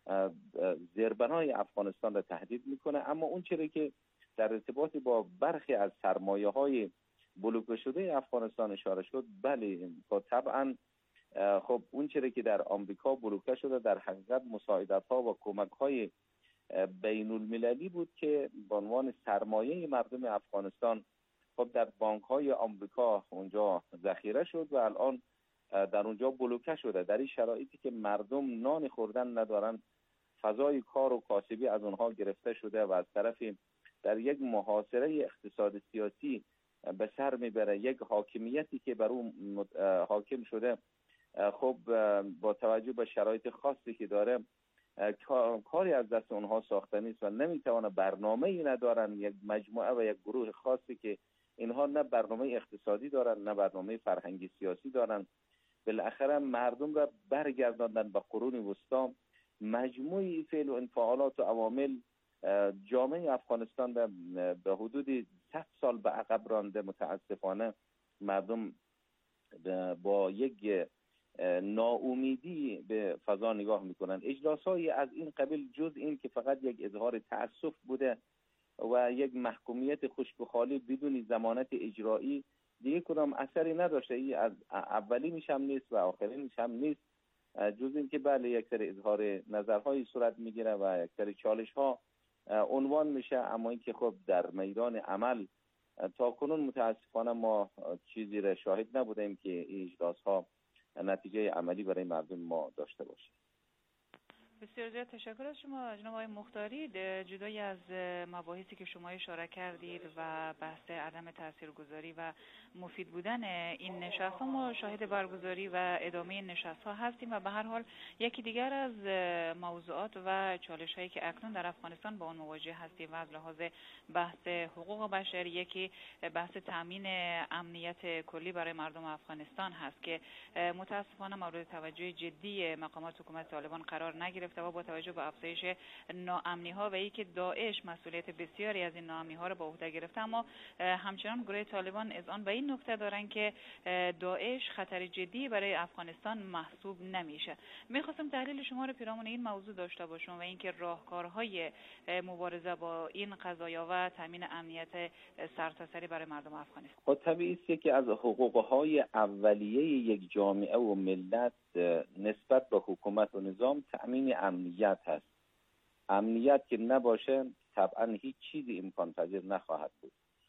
زیربنای افغانستان را تهدید میکنه. اما اون چیزی که در ارتباط با برخی از سرمایه‌های بلوکه شده افغانستان اشاره شد، بله طبعا خب اون چیزی که در آمریکا بلوکه شده در حقیقت مساعدت‌ها و کمک‌های بین المللی بود که به عنوان سرمایه مردم افغانستان خب در بانک‌های آمریکا اونجا ذخیره شد و الان در اونجا بلوکه شده. در این شرایطی که مردم نان خوردن ندارن، فضای کار و کاسبی از اونها گرفته شده و از طرفی در یک محاصره اقتصاد سیاسی به سر میبره، یک حاکمیتی که بر اون حاکم شده خب با توجه به شرایط خاصی که داره کاری از دست اونها ساخته نیست و نمیتونه، برنامه‌ای ندارن، یک مجموعه و یک گروه خاصی که اینها نه برنامه اقتصادی دارن نه برنامه فرهنگی سیاسی دارن، بالاخره مردم را برگرداندن به قرون وسطا. مجموعی فعل و انفعالات و عوامل جامعه افغانستان به حدود 100 سال به عقب رانده. متاسفانه مردم با یک ناامیدی به فضا نگاه میکنن. اجلاس‌های از این قبیل جز این که فقط یک اظهار تأسف بوده و یک محکومیت خشک و خالی بدون ضمانت اجرایی، دیگه کدام اثری نداشته. این از اولینش هم نیست و آخرینش هم نیست، جز این که بله یک سری اظهار نظرهایی صورت میگیره و یک سری چالش‌ها عنوان میشه، اما اینکه خب در میدان عمل تا کنون متاسفانه ما چیزی را شاهد نبودیم که این اجلاس‌ها نتیجه عملی برای مردم ما داشته باشه. بسیار زیاد تشکر از شما جناب آقای مختاری. جدای از مباحثی که شما اشاره کردید و بحث عدم تاثیرگذاری و مفید بودن این نشست ها، ما شاهد برگزاری و ادامه نشست ها هستیم و به هر حال یکی دیگر از موضوعات و چالش هایی که اکنون در افغانستان با آن مواجه هستیم و از لحاظ بحث حقوق بشر، یکی بحث تامین امنیت کلی برای مردم افغانستان هست که متاسفانه مورد توجه جدی مقامات حکومت طالبان قرار نگرفته و با توجه به افزایش ناامنی ها و اینکه داعش مسئولیت بسیاری از این ناامنی ها را به عهده گرفته، اما همچنان گروه طالبان اذعان به این نکته دارن که داعش خطر جدی برای افغانستان محسوب نمیشه. میخواستم تحلیل شما رو پیرامون این موضوع داشته باشم و اینکه راهکارهای مبارزه با این قضایا و تامین امنیت سرتاسری برای مردم افغانستان. خب طبیعی است که از حقوقهای اولیه یک جامعه و ملت نسبت به حکومت و نظام تامین امنیت هست. امنیت که نباشه طبعا هیچ چیزی امکان پذیر نخواهد بود.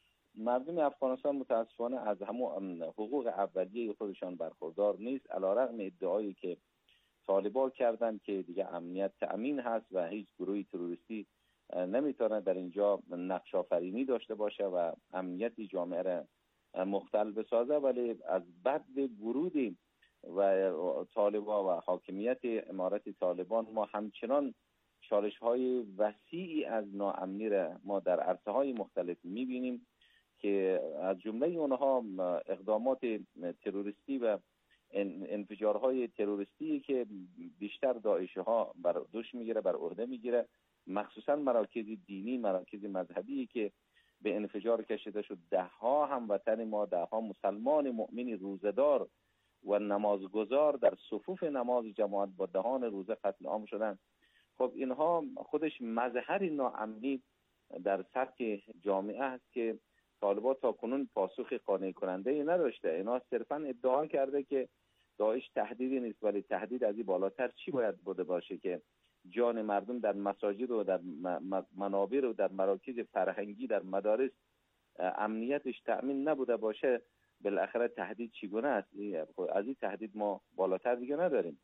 مردم افغانستان متاسفانه از همون حقوق اولیه خودشان برخوردار نیست، علیرغم ادعایی که طالبان کردند که دیگه امنیت تأمین هست و هیچ گروهی تروریستی نمیتونه در اینجا نقش آفرینی داشته باشه و امنیت جامعه را مختل بسازه. ولی از بعد ورود و طالبان و حاکمیت امارت طالبان ما همچنان چالش‌های وسیعی از ناامنی را ما در عرصه‌های مختلف می‌بینیم که از جمله اونها اقدامات تروریستی و انفجارهای تروریستی که بیشتر داعش‌ها بر دوش میگیره، بر عهده میگیره، مخصوصا مراکز دینی، مراکز مذهبی که به انفجار کشیده شد. ده‌ها هموطن ما، ده‌ها مسلمان مؤمن روزدار و نمازگزار در صفوف نماز جماعت با دهان روزه قتل عام شدن. خب اینها خودش مظهر ناامنی در سطح جامعه است که طالبان تا کنون پاسخ قانع کننده ای نداشته. اینا صرفا ادعا کرده که داعش تهدیدی نیست، ولی تهدید از این بالاتر چی باید بوده باشه که جان مردم در مساجد و در منابر و در مراکز فرهنگی، در مدارس امنیتش تأمین نبوده باشه، بالاخره تهدید چگونه است؟ از این تهدید ما بالاتر دیگه نداریم.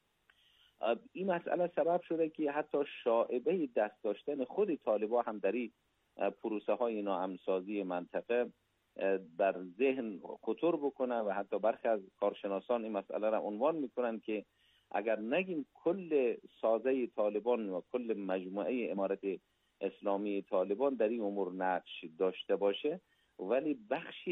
این مسئله سبب شده که حتی شائبه دست داشتن خود طالبان هم در این پروسه های ناامن‌سازی منطقه بر ذهن خطور بکنه و حتی برخی از کارشناسان این مسئله را عنوان میکنن که اگر نگیم کل سازه طالبان و کل مجموعه امارت اسلامی طالبان در این امور نقش داشته باشه، ولی بخش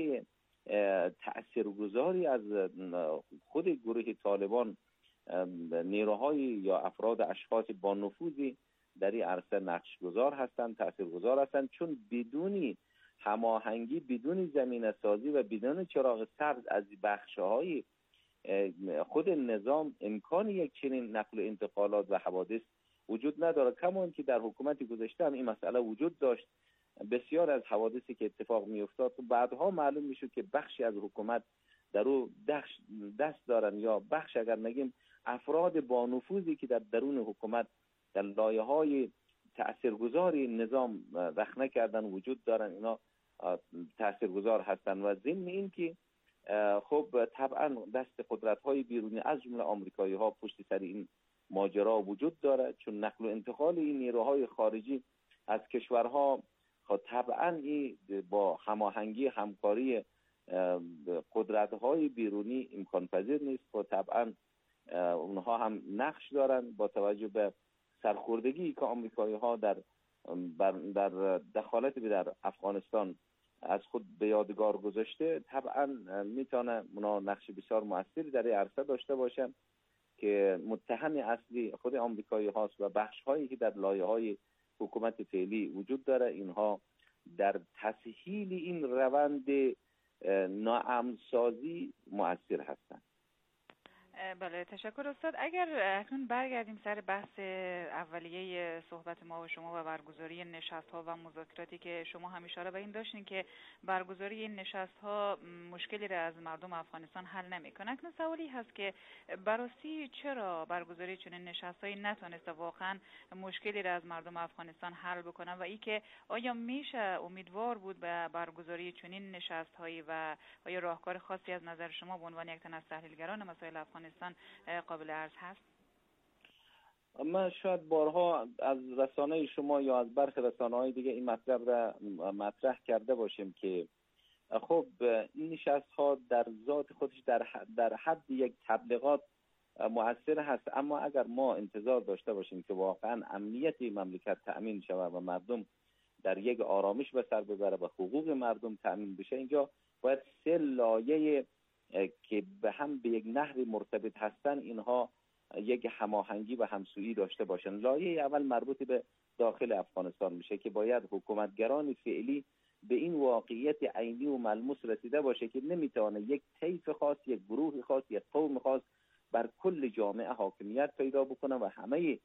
تأثیرگذاری از خود گروه طالبان، نیروهای یا افراد اشخاص با نفوذی در این عرصه نقش گذار هستند، تأثیرگذار هستند، چون بدون هماهنگی، بدون زمینه سازی و بدون چراغ سبز از بخش‌های خود نظام امکان یک چنین نقل و انتقالات و حوادث وجود نداره. کما که در حکومت گذشته هم این مسئله وجود داشت. بسیار از حوادثی که اتفاق می افتاد بعدها معلوم می شد که بخشی از حکومت در او دست دارن، یا بخش اگر نگیم افراد با نفوذی که در درون حکومت در لایه‌های تاثیرگذاری نظام رخنه کردن وجود دارن، اینا تاثیرگذار هستن. و ضمن این که خب طبعا دست قدرت‌های بیرونی از جمله آمریکایی‌ها پشت سر این ماجرا وجود داره، چون نقل و انتقال این نیروهای خارجی از کشورها خب طبعا با هماهنگی همکاری قدرت‌های بیرونی امکان پذیر نیست. و طبعا اونها هم نقش دارن با توجه به سرخوردگی که آمریکایی‌ها در دخالت در افغانستان از خود به یادگار گذاشته، طبعا میتونه اونا نقش بسیار مؤثری در این عرصه داشته باشن که متهم اصلی خود آمریکایی هاست و بخش هایی که در لایه های حکومت فعلی وجود داره، اینها در تسهیل این روند ناامن‌سازی مؤثر هستند. بله، تشکر استاد. اگر اکنون برگردیم سر بحث اولیه صحبت ما و شما و برگزاری نشست‌ها و مذاکراتی که شما هم اشاره به این داشتین که برگزاری این نشست‌ها مشکلی را از مردم افغانستان حل نمی‌کنه. اکنون سوالی هست که براستی چرا برگزاری چنین نشست‌هایی نتونسته واقعا مشکلی را از مردم افغانستان حل بکنه و ای که آیا میشه امیدوار بود به برگزاری چنین نشست‌هایی و آیا راهکار خاصی از نظر شما به عنوان یک تن از تحلیلگران مسائل افغانستان قابل عرض هست؟ ما شاید بارها از رسانه شما یا از برخی رسانه‌های دیگه این مطلب را مطرح کرده باشیم که خب این نشست‌ها در ذات خودش در حد یک تبلیغات مؤثر هست، اما اگر ما انتظار داشته باشیم که واقعا امنیت مملکت تأمین شود و مردم در یک آرامش به سر ببره و حقوق مردم تأمین بشه، اینجا باید سه لایه که به هم به یک نحوی مرتبط هستن اینها یک هماهنگی و همسویی داشته باشن. لایه اول مربوط به داخل افغانستان میشه که باید حکومتگران فعلی به این واقعیت عینی و ملموس رسیده باشه که نمیتونه یک طیف خاص، یک گروه خاص، یک قوم خاص بر کل جامعه حاکمیت پیدا بکنه و همه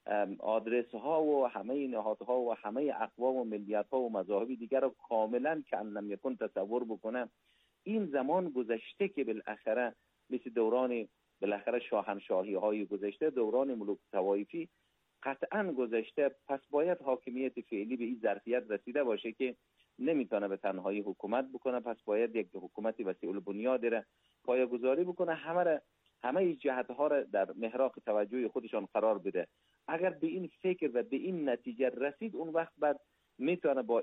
آدرس ها و همه نهادها و همه اقوام و ملیت ها و مذاهب دیگر رو کاملا که لم یکن تصور بکنه. این زمان گذشته که بالاخره مثل دوران بالاخره شاهنشاهی های گذشته، دوران ملوک طوایفی قطعا گذشته. پس باید حاکمیت فعلی به این ظرفیت رسیده باشه که نمیتونه به تنهایی حکومت بکنه، پس باید یک حکومت وسیع البنیاد را پایه‌گذاری بکنه، همه جهت‌ها را در محراق توجه خودشان قرار بده. اگر به این فکر و به این نتیجه رسید، اون وقت بعد میتونه با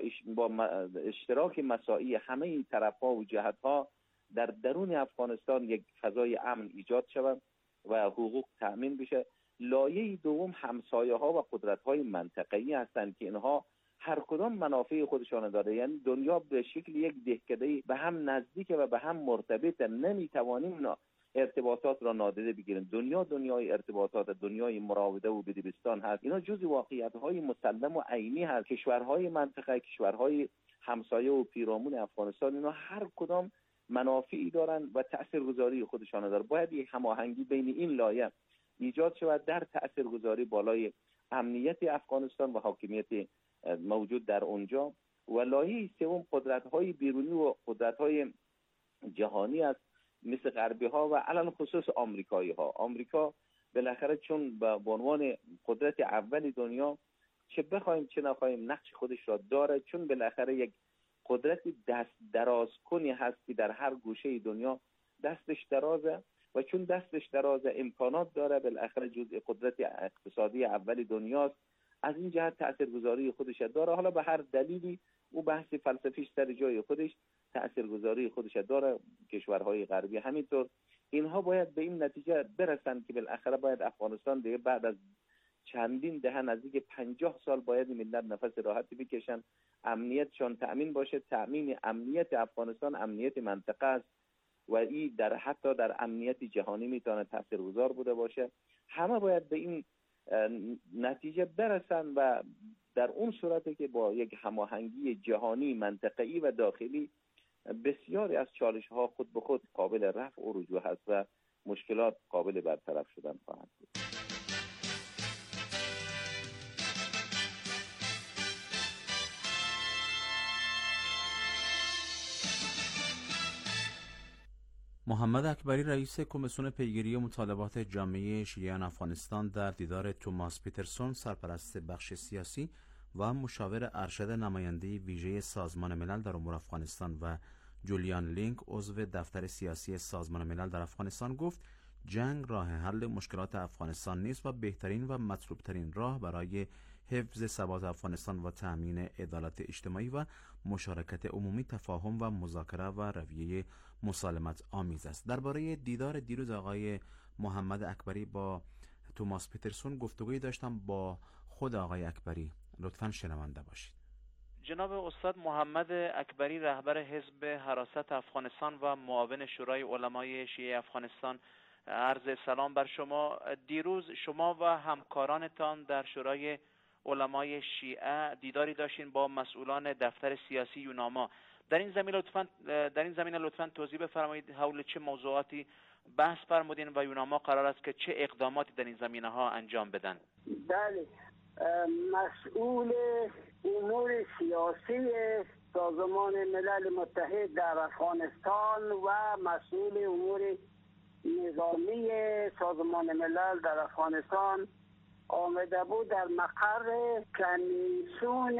اشتراک مساعی همه این طرف‌ها و جهت‌ها در درون افغانستان یک فضای امن ایجاد شود و حقوق تأمین بشه. لایه دوم همسایه‌ها و قدرت‌های منطقه‌ای هستند که اینها هر کدام منافع خودشان داره، یعنی دنیا به شکل یک دهکده به هم نزدیک و به هم مرتبط، نمیتوانیم ارتباطات را نادیده بگیریم. دنیای ارتباطات، دنیای مراوده و بدبستان هست. اینا جزء واقعیت‌های مسلم و عینی هست. کشورهای منطقه، کشورهای همسایه و پیرامون افغانستان، اینا هر کدام منافعی دارن و تاثیرگذاری خودشان داره. باید یک هماهنگی بین این لایه ایجاد شود در تاثیرگذاری بالای امنیت افغانستان و حاکمیت موجود در اونجا. و لایه سوم قدرت‌های بیرونی و قدرت‌های جهانی است، مثل غربی ها و علل خصوص آمریکایی ها. آمریکا بالاخره چون به عنوان قدرت اول دنیا، چه بخوایم چه نخوایم، نقش خودش را داره، چون بالاخره یک قدرت دست دراز کنی هست که در هر گوشه دنیا دستش درازه و چون دستش درازه امکانات داره، بالاخره جزء قدرت اقتصادی اول دنیاست. از این جهت تاثیرگذاری خودش داره. حالا به هر دلیلی او بحث فلسفیش سر جای خودش، تاثیرگذاری خودش داره. کشورهای غربی همینطور. اینها باید به این نتیجه برسن که بالاخره باید افغانستان دیگه بعد از چندین دهه، نزدیک 50 سال، باید ملت نفس راحتی بکشن، امنیتشان تأمین باشه. تأمین امنیت افغانستان امنیت منطقه است و این حتی در امنیت جهانی میتونه تاثیرگذار بوده باشه. همه باید به این نتیجه برسن و در اون صورتی که با یک هماهنگی جهانی، منطقه‌ای و داخلی، بسیاری از چالش‌ها خود به خود قابل رفع و رجوع هست و مشکلات قابل برطرف شدن خواهد بود. محمد اکبری رئیس کمیسیون پیگیری مطالبات جامعه شیعیان افغانستان در دیدار توماس پیترسون سرپرست بخش سیاسی و مشاور ارشد نماینده ویژه سازمان ملل در امور افغانستان و جولیان لینک عضو دفتر سیاسی سازمان ملل در افغانستان گفت جنگ راه حل مشکلات افغانستان نیست و بهترین و مطلوبترین راه برای حفظ ثبات افغانستان و تأمین عدالت اجتماعی و مشارکت عمومی تفاهم و مذاکره و رویه مسالمت آمیز است. درباره دیدار دیروز آقای محمد اکبری با توماس پیترسون گفتگویی داشتم با خود آقای اکبری. لطفاً شنونده باشید. جناب استاد محمد اکبری رهبر حزب حراست افغانستان و معاون شورای علمای شیعه افغانستان، عرض سلام بر شما. دیروز شما و همکارانتان در شورای علمای شیعه دیداری داشتین با مسئولان دفتر سیاسی یوناما. در این زمینه لطفاً توضیح بفرمایید حول چه موضوعاتی بحث فرمودین و یوناما قرار است که چه اقداماتی در این زمینه ها انجام بدن؟ بله، مسئول امور سیاسی سازمان ملل متحد در افغانستان و مسئول امور نظامی سازمان ملل در افغانستان آمده بود در مقر کمیسیون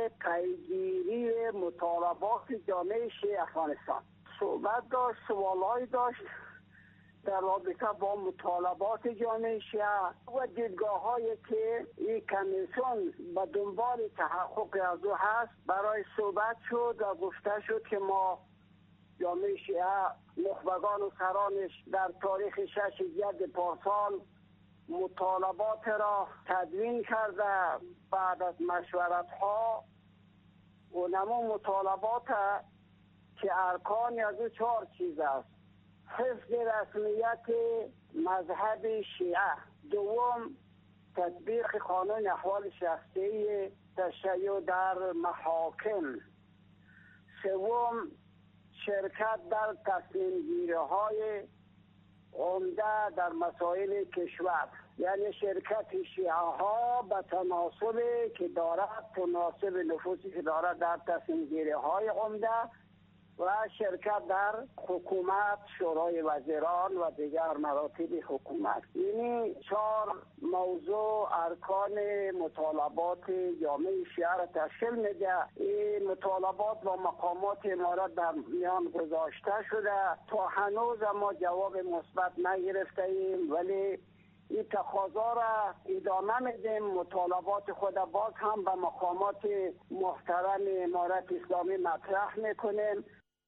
پیگیری مطالبات جامعه شیعه افغانستان. صحبت داشت، سوالایی داشت در رابطه با مطالبات جامعه شیعه و دیدگاه‌هایی که این کمیسیون به دنبال تحقق از او هست برای صحبت شد و گفته شد که ما جامعه شیعه نخبگان و سرانش در تاریخ 6 ژوئیه پارسال مطالبات را تدوین کرده بعد از مشورت ها و نمو مطالبات که ارکانی از او 4 چیز است: حفظ رسمیت مذهب شیعه، دوم تطبیق قانون احوال شخصی تشیع در محاکم، سوم شرکت در تصمیم گیری های عمده در مسائل کشور، یعنی شرکت شیعه ها به تناسب که دارد، تناسب نفوذی که دارد در تصمیم گیری های عمده و شرکت در حکومت، شورای وزیران و دیگر مراتب حکومت. یعنی 4 موضوع ارکان مطالبات جامعه شیعه را تشکیل میده. این مطالبات با مقامات امارات در میان گذاشته شده. تا هنوز ما جواب مثبت نگرفته ایم، ولی این تقاضا را ادامه میدیم. مطالبات خود باز هم به مقامات محترم امارت اسلامی مطرح میکنیم.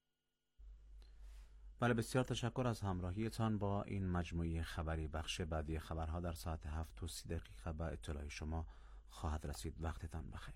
بله، بسیار تشکر از همراهیتان با این مجموعه خبری. بخش بعدی خبرها در ساعت 7:30 به اطلاع شما خواهد رسید. وقتتان بخیر.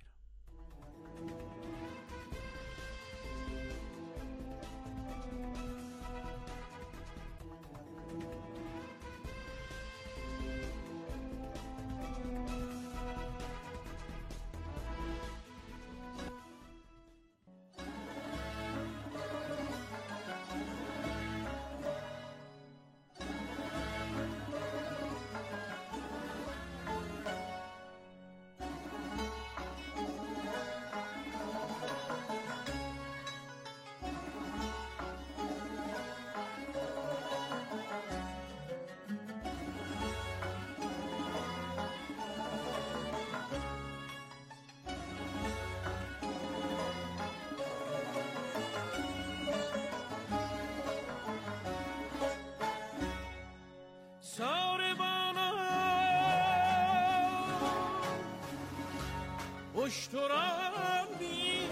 اشترابی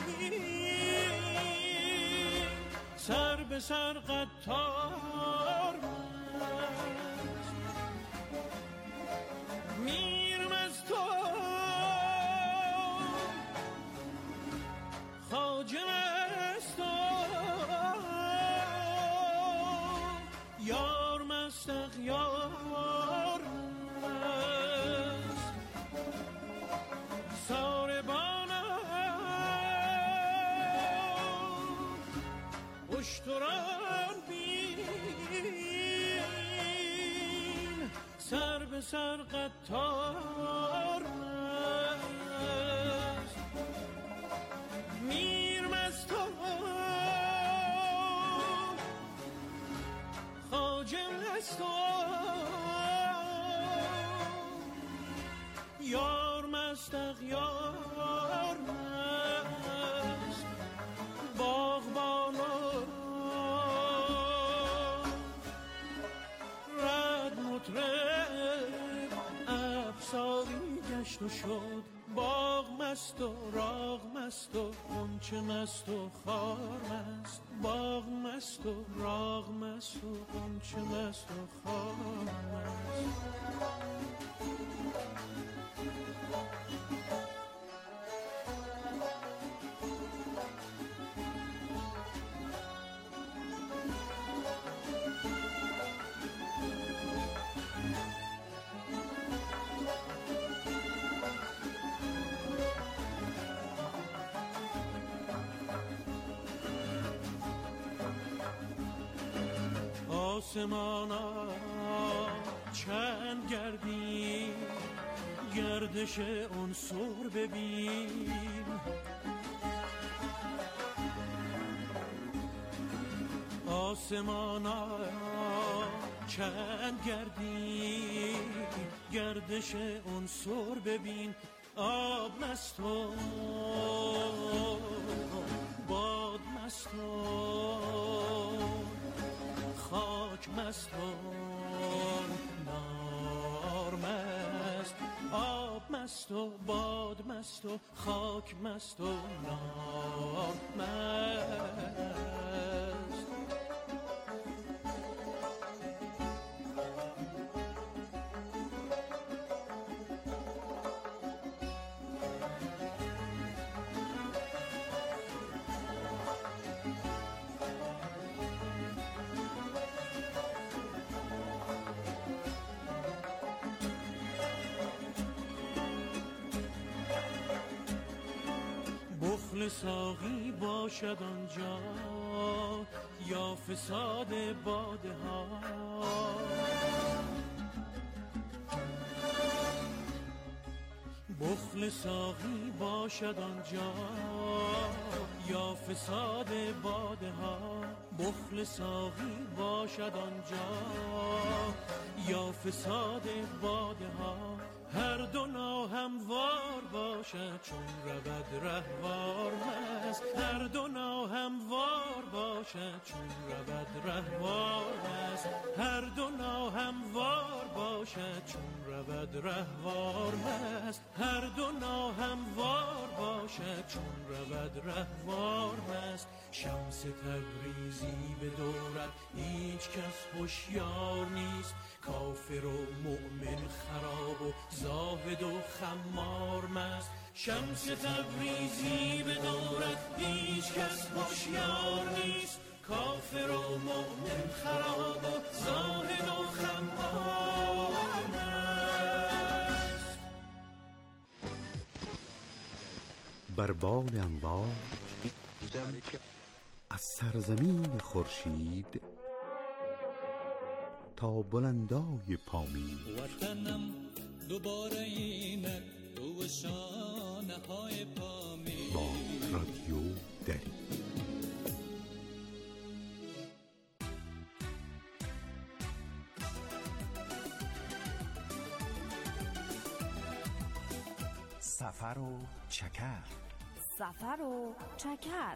سر به سر قطار میرم از تو خواجه از تو یار مستق یار اشتران بی پسر قطار مست، میر مست و خواجه مست و یار مست اغیار مست، باغبان رد مطرب افساری گشت و شد، باغ مست و راغ مست و غنچه مست و خار مست، باغ مست و راغ مست و غنچه مست و خار مست. آسمانا چند گردی گردش عنصر ببین، آسمانا چند گردی گردش عنصر ببین، آب مست و باد مست و خاک مست و نار مست، آب مست و باد مست و خاک مست و نار مست. بخل ساقی باشد آنجا یا فساد باده ها، بخل ساقی باشد آنجا یا فساد باده ها، بخل ساقی باشد آنجا یا فساد باده ها، هر دو ناهموار باشد چون رود رهوار مست، هر دو ناهموار باشد چون رود رهوار مست، هر دو ناهموار باشد چون رود رهوار مست، هر دو ناهموار باشد چون رود رهوار مست. شمس تبریزی به دورت هیچ کس هوشیار نیست، کافر و مؤمن خراب و زاهد و خمار مست. شمس تبریزی به دورت هیچ کس هوشیار نیست، کافر و مؤمن خراب و زاهد و خمار مست. بر بال انوار از سرزمین خورشید تا بلندای پامیر، وطنم دوباره اینک تو شانه های پامیر. با رادیو دری. سفر و چکر، سفر و چکر.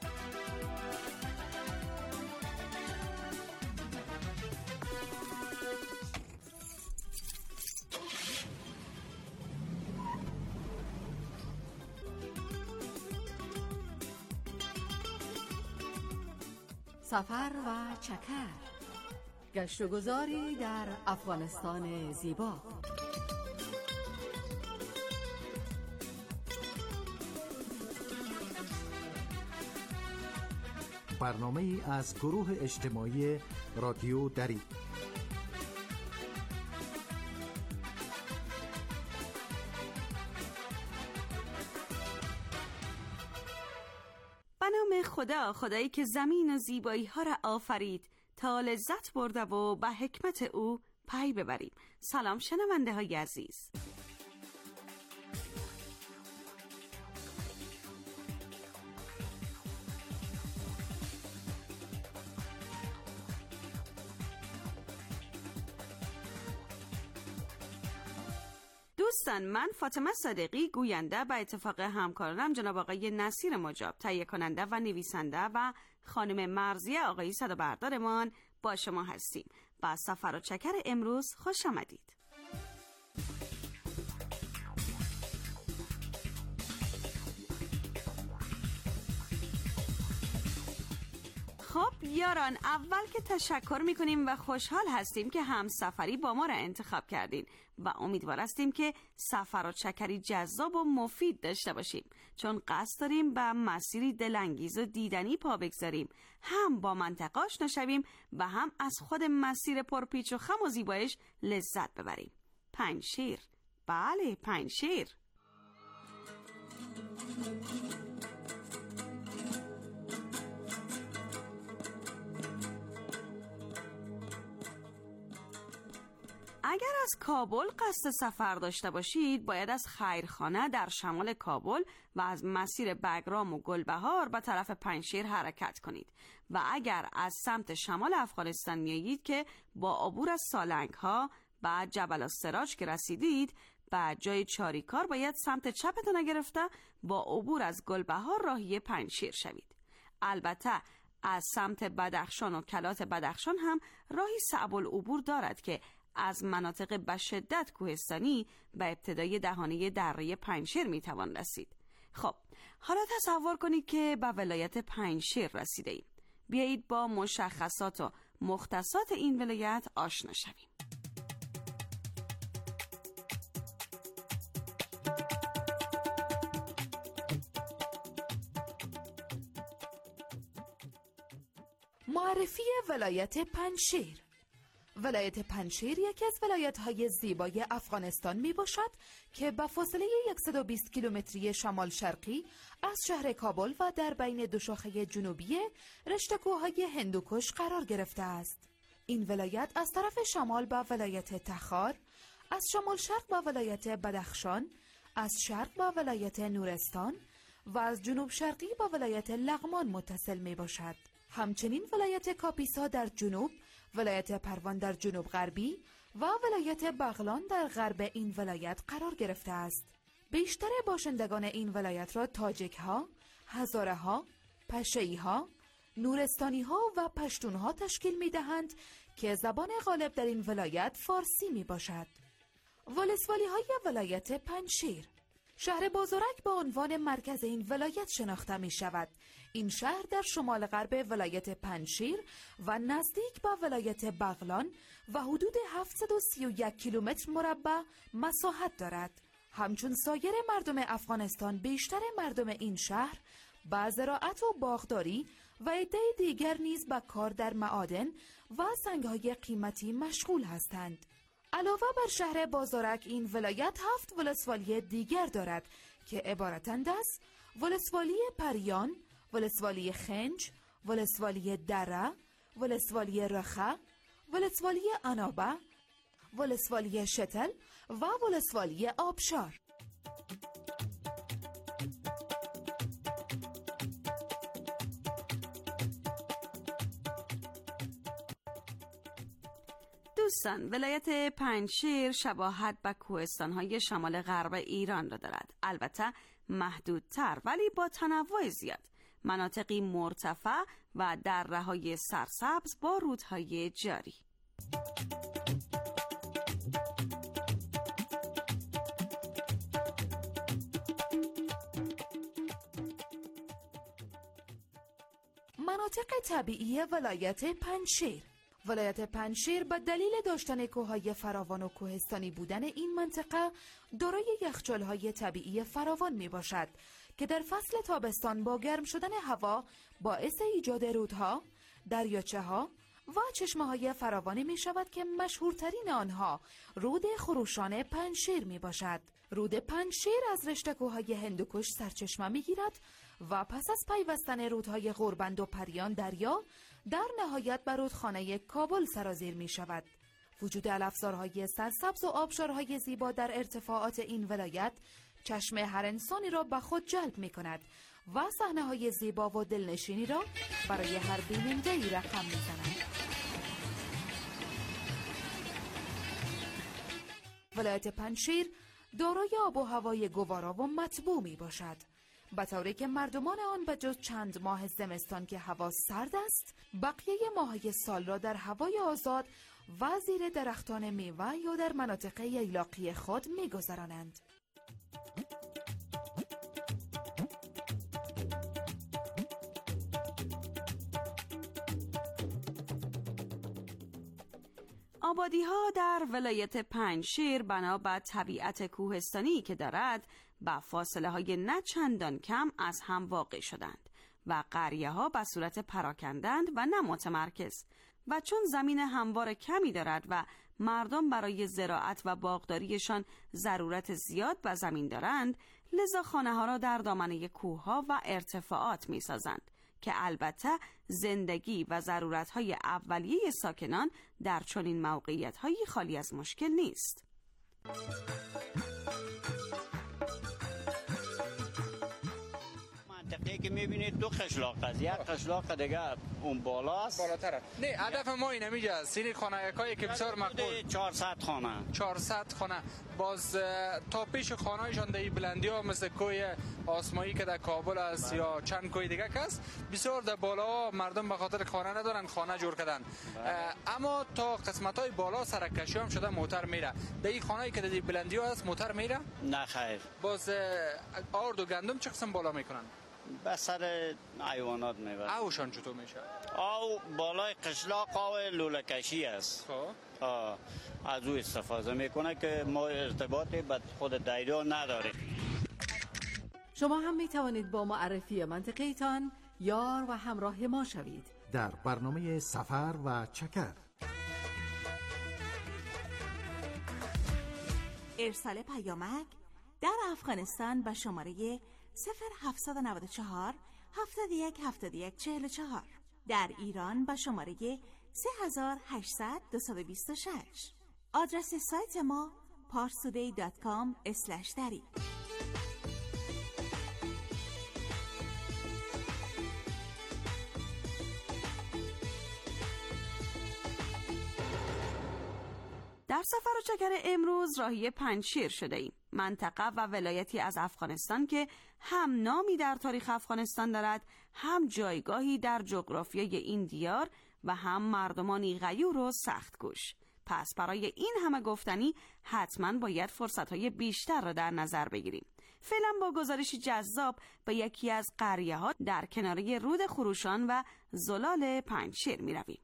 سفر و چکر، گشت و گذاری در افغانستان زیبا. برنامه ای از گروه اجتماعی رادیو دری. به نام خدا، خدایی که زمین و زیبایی ها را آفرید تا لذت برده و به حکمت او پی ببریم. سلام شنونده های عزیز. دوستان، من فاطمه صادقی گوینده به اتفاق همکارانم جناب آقای نصیر مجاب تهیه کننده و نویسنده و خانم مرضیه آقای صدابردارمان با شما هستیم. با سفر و چکر امروز خوش آمدید. خب یاران، اول که تشکر میکنیم و خوشحال هستیم که همسفری با ما را انتخاب کردین و امیدوار هستیم که سفر و چکری جذاب و مفید داشته باشیم، چون قصد داریم به مسیری دلانگیز و دیدنی پا بگذاریم، هم با منطقه آشنا شویم و هم از خود مسیر پرپیچ و خم و زیبایش لذت ببریم. پنجشیر، بله پنجشیر. اگر از کابل قصد سفر داشته باشید، باید از خیرخانه در شمال کابل و از مسیر بگرام و گلبهار به طرف پنجشیر حرکت کنید و اگر از سمت شمال افغانستان میایید که با عبور از سالنگ ها بعد جبل السراج که رسیدید، بعد جای چاریکار باید سمت چپتان گرفته با عبور از گلبهار راهی پنجشیر شوید. البته از سمت بدخشان و کلات بدخشان هم راهی صعب العبور دارد که از مناطق به شدت کوهستانی به ابتدای دهانه دره پنجشیر میتوان رسید. خب حالا تصور کنید که به ولایت پنجشیر رسیده ایم. بیایید با مشخصات و مختصات این ولایت آشنا شویم. معرفی ولایت پنجشیر. ولایت پنجشیر یکی از ولایت‌های زیبای افغانستان می باشد که به فاصله 120 کیلومتری شمال شرقی از شهر کابل و در بین دو شاخه جنوبی رشته کوههای هندوکش قرار گرفته است. این ولایت از طرف شمال به ولایت تخار، از شمال شرق به ولایت بدخشان، از شرق به ولایت نورستان و از جنوب شرقی به ولایت لغمان متصل می باشد. همچنین ولایت کاپیسا در جنوب، ولایت پروان در جنوب غربی و ولایت بغلان در غرب این ولایت قرار گرفته است. بیشتر باشندگان این ولایت را تاجک ها، هزاره ها، پشه‌ای ها، نورستانی ها و پشتون ها تشکیل می دهند که زبان غالب در این ولایت فارسی می باشد. ولسوالی های ولایت پنجشیر. شهر بازارک به عنوان مرکز این ولایت شناخته می شود. این شهر در شمال غرب ولایت پنجشیر و نزدیک به ولایت بغلان و حدود 731 کیلومتر مربع مساحت دارد. همچون سایر مردم افغانستان، بیشتر مردم این شهر با زراعت و باغداری و عده دیگر نیز به کار در معادن و سنگ‌های قیمتی مشغول هستند. علاوه بر شهر بازارک، این ولایت 7 ولسوالی دیگر دارد که عبارتند از ولسوالی پریان، ولسوالی خنج، ولسوالی دره، ولسوالی رخه، ولسوالی انابه، ولسوالی شتل و ولسوالی آبشار. دوستان، ولایت پنجشیر شباهت به کوهستان‌های شمال غرب ایران را دارد، البته محدودتر ولی با تنوع زیاد. مناطقی مرتفع و دره‌های سرسبز با رودهای جاری. مناطق طبیعی ولایت پنجشیر. ولایت پنجشیر به دلیل داشتن کوههای فراوان و کوهستانی بودن این منطقه دارای یخچال‌های طبیعی فراوان می باشد که در فصل تابستان با گرم شدن هوا باعث ایجاد رودها، دریاچه‌ها و چشمه‌های فراوانی می شود که مشهورترین آنها رود خروشان پنجشیر می باشد. رود پنجشیر از رشته کوههای هندوکش سرچشمه می گیرد و پس از پیوستن رودهای غربند و پریان دریا در نهایت به رودخانه کابل سرازیر می شود. وجود علفزارهای سرسبز و آبشارهای زیبا در ارتفاعات این ولایت چشم هر انسانی را به خود جلب می کند و صحنه‌های زیبا و دلنشینی را برای هر بیننده‌ای رقم می زند. ولایت پنجشیر دارای آب و هوای گوارا و مطبوع می باشد، به طوری که مردمان آن به جز چند ماه زمستان که هوا سرد است، بقیه ماه‌های سال را در هوای آزاد و زیر درختان میوه یا در مناطق ییلاقی خود می‌گذرانند. آبادی‌ها در ولایت پنجشیر بنا به طبیعت کوهستانی که دارد با فاصله‌های نه چندان کم از هم واقع شدند و قریه‌ها به صورت پراکندند و نه متمرکز، و چون زمین هموار کمی دارد و مردم برای زراعت و باغداریشان ضرورت زیاد به زمین دارند، لذا خانه‌ها را در دامنه کوه‌ها و ارتفاعات می‌سازند که البته زندگی و ضرورت‌های اولیه ساکنان در چنین موقعیت‌هایی خالی از مشکل نیست. منطقه‌ای که می‌بینید دو قشلاق است، یک قشلاق دیگه اون بالاست، بالاتره. نه هدف ما اینه میجاست این خانه‌هایی که بسیار مقبول 400 خانه 400 خانه باز تا پیش خانه‌هایشان در بلندی‌ها مثل کوی آسمایی که در کابل است یا چند کوی دیگه است، بسیار در بالا مردم به خاطر خانه ندارن خانه جور کردن. اما تا قسمت‌های بالا سرکشی هم شده موتر میره. در این خانه‌ای که در بلندی‌ها است موتر میره؟ نه خیر. باز آرد و گندم چه قسم بالا میکنن؟ به سر حیوانات میبرن. اوشان چطور میشه؟ او بالای قشلاق او لوله‌کشی است. از او استفاده میکنه که ما ارتباطی به خود دیدا نداریم. شما هم می توانید با معرفی منطقه‌تان یار و همراه ما شوید در برنامه سفر و چکر. ارسال پیامک در افغانستان به شماره 0794 71 71 44، در ایران به شماره 3800 226. آدرس سایت ما parstoday.com/dari. در سفر و چکر امروز راهی پنجشیر شده ایم، منطقه و ولایتی از افغانستان که هم نامی در تاریخ افغانستان دارد، هم جایگاهی در جغرافیای این دیار و هم مردمانی غیور و سختگوش. پس برای این همه گفتنی حتما باید فرصتهای بیشتر را در نظر بگیریم. فعلا با گزارشی جذاب به یکی از قریه‌ها در کناره رود خروشان و زلال پنجشیر می رویم.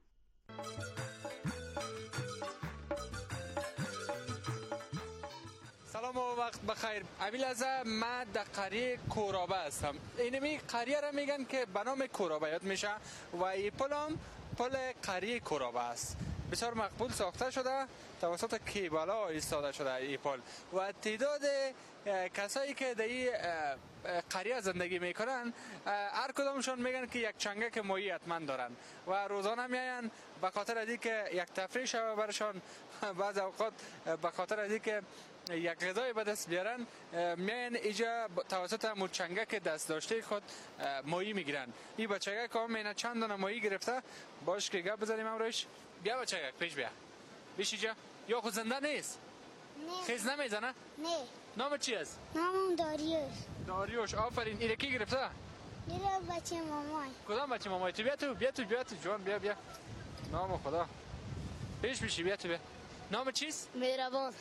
سلام و وقت بخیر. امیل از من در قریه کورابه هستم. اینمی قریه را میگن که به نام کورابه یاد میشه و این پل هم پل قریه کورابه است. بسیار مقبول ساخته شده، توسط کیبلا ایستاده شده این پل و تعداد کسایی که در این قریه زندگی میکنن هر کدامشون میگن که یک چنگک ماهی حتما دارن و روزانه میاین به خاطر از اینکه یک تفریح شوه برشان، بعض اوقات به خاطر از اینکه یک غذای به دست بیارن میاین اینجا توسط همون چنگک دست داشته خود ماهی میگیرن. این بچگک هم اینه چند دانه ماهی گرفته، باش که گپ بزنیم امروز. بیا بچگک پیش بیا. بیش اینجا. یا خود زنده نیست؟ نه. خیز نمیزنه؟ نه. نام چی است؟ نامم داریوش. داریوش، آفرین. اینه کی گرفته؟ دیره بچه مامای. کدام بچه مامای؟ تو بیا تو جوان بیا. نام خدا. پیش بیشی بیا تو بیا. نام چیست؟ مهربان.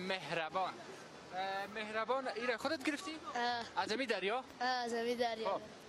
مهربان. ایره خودت گرفتی؟ از امی دریا؟ از امی دریا.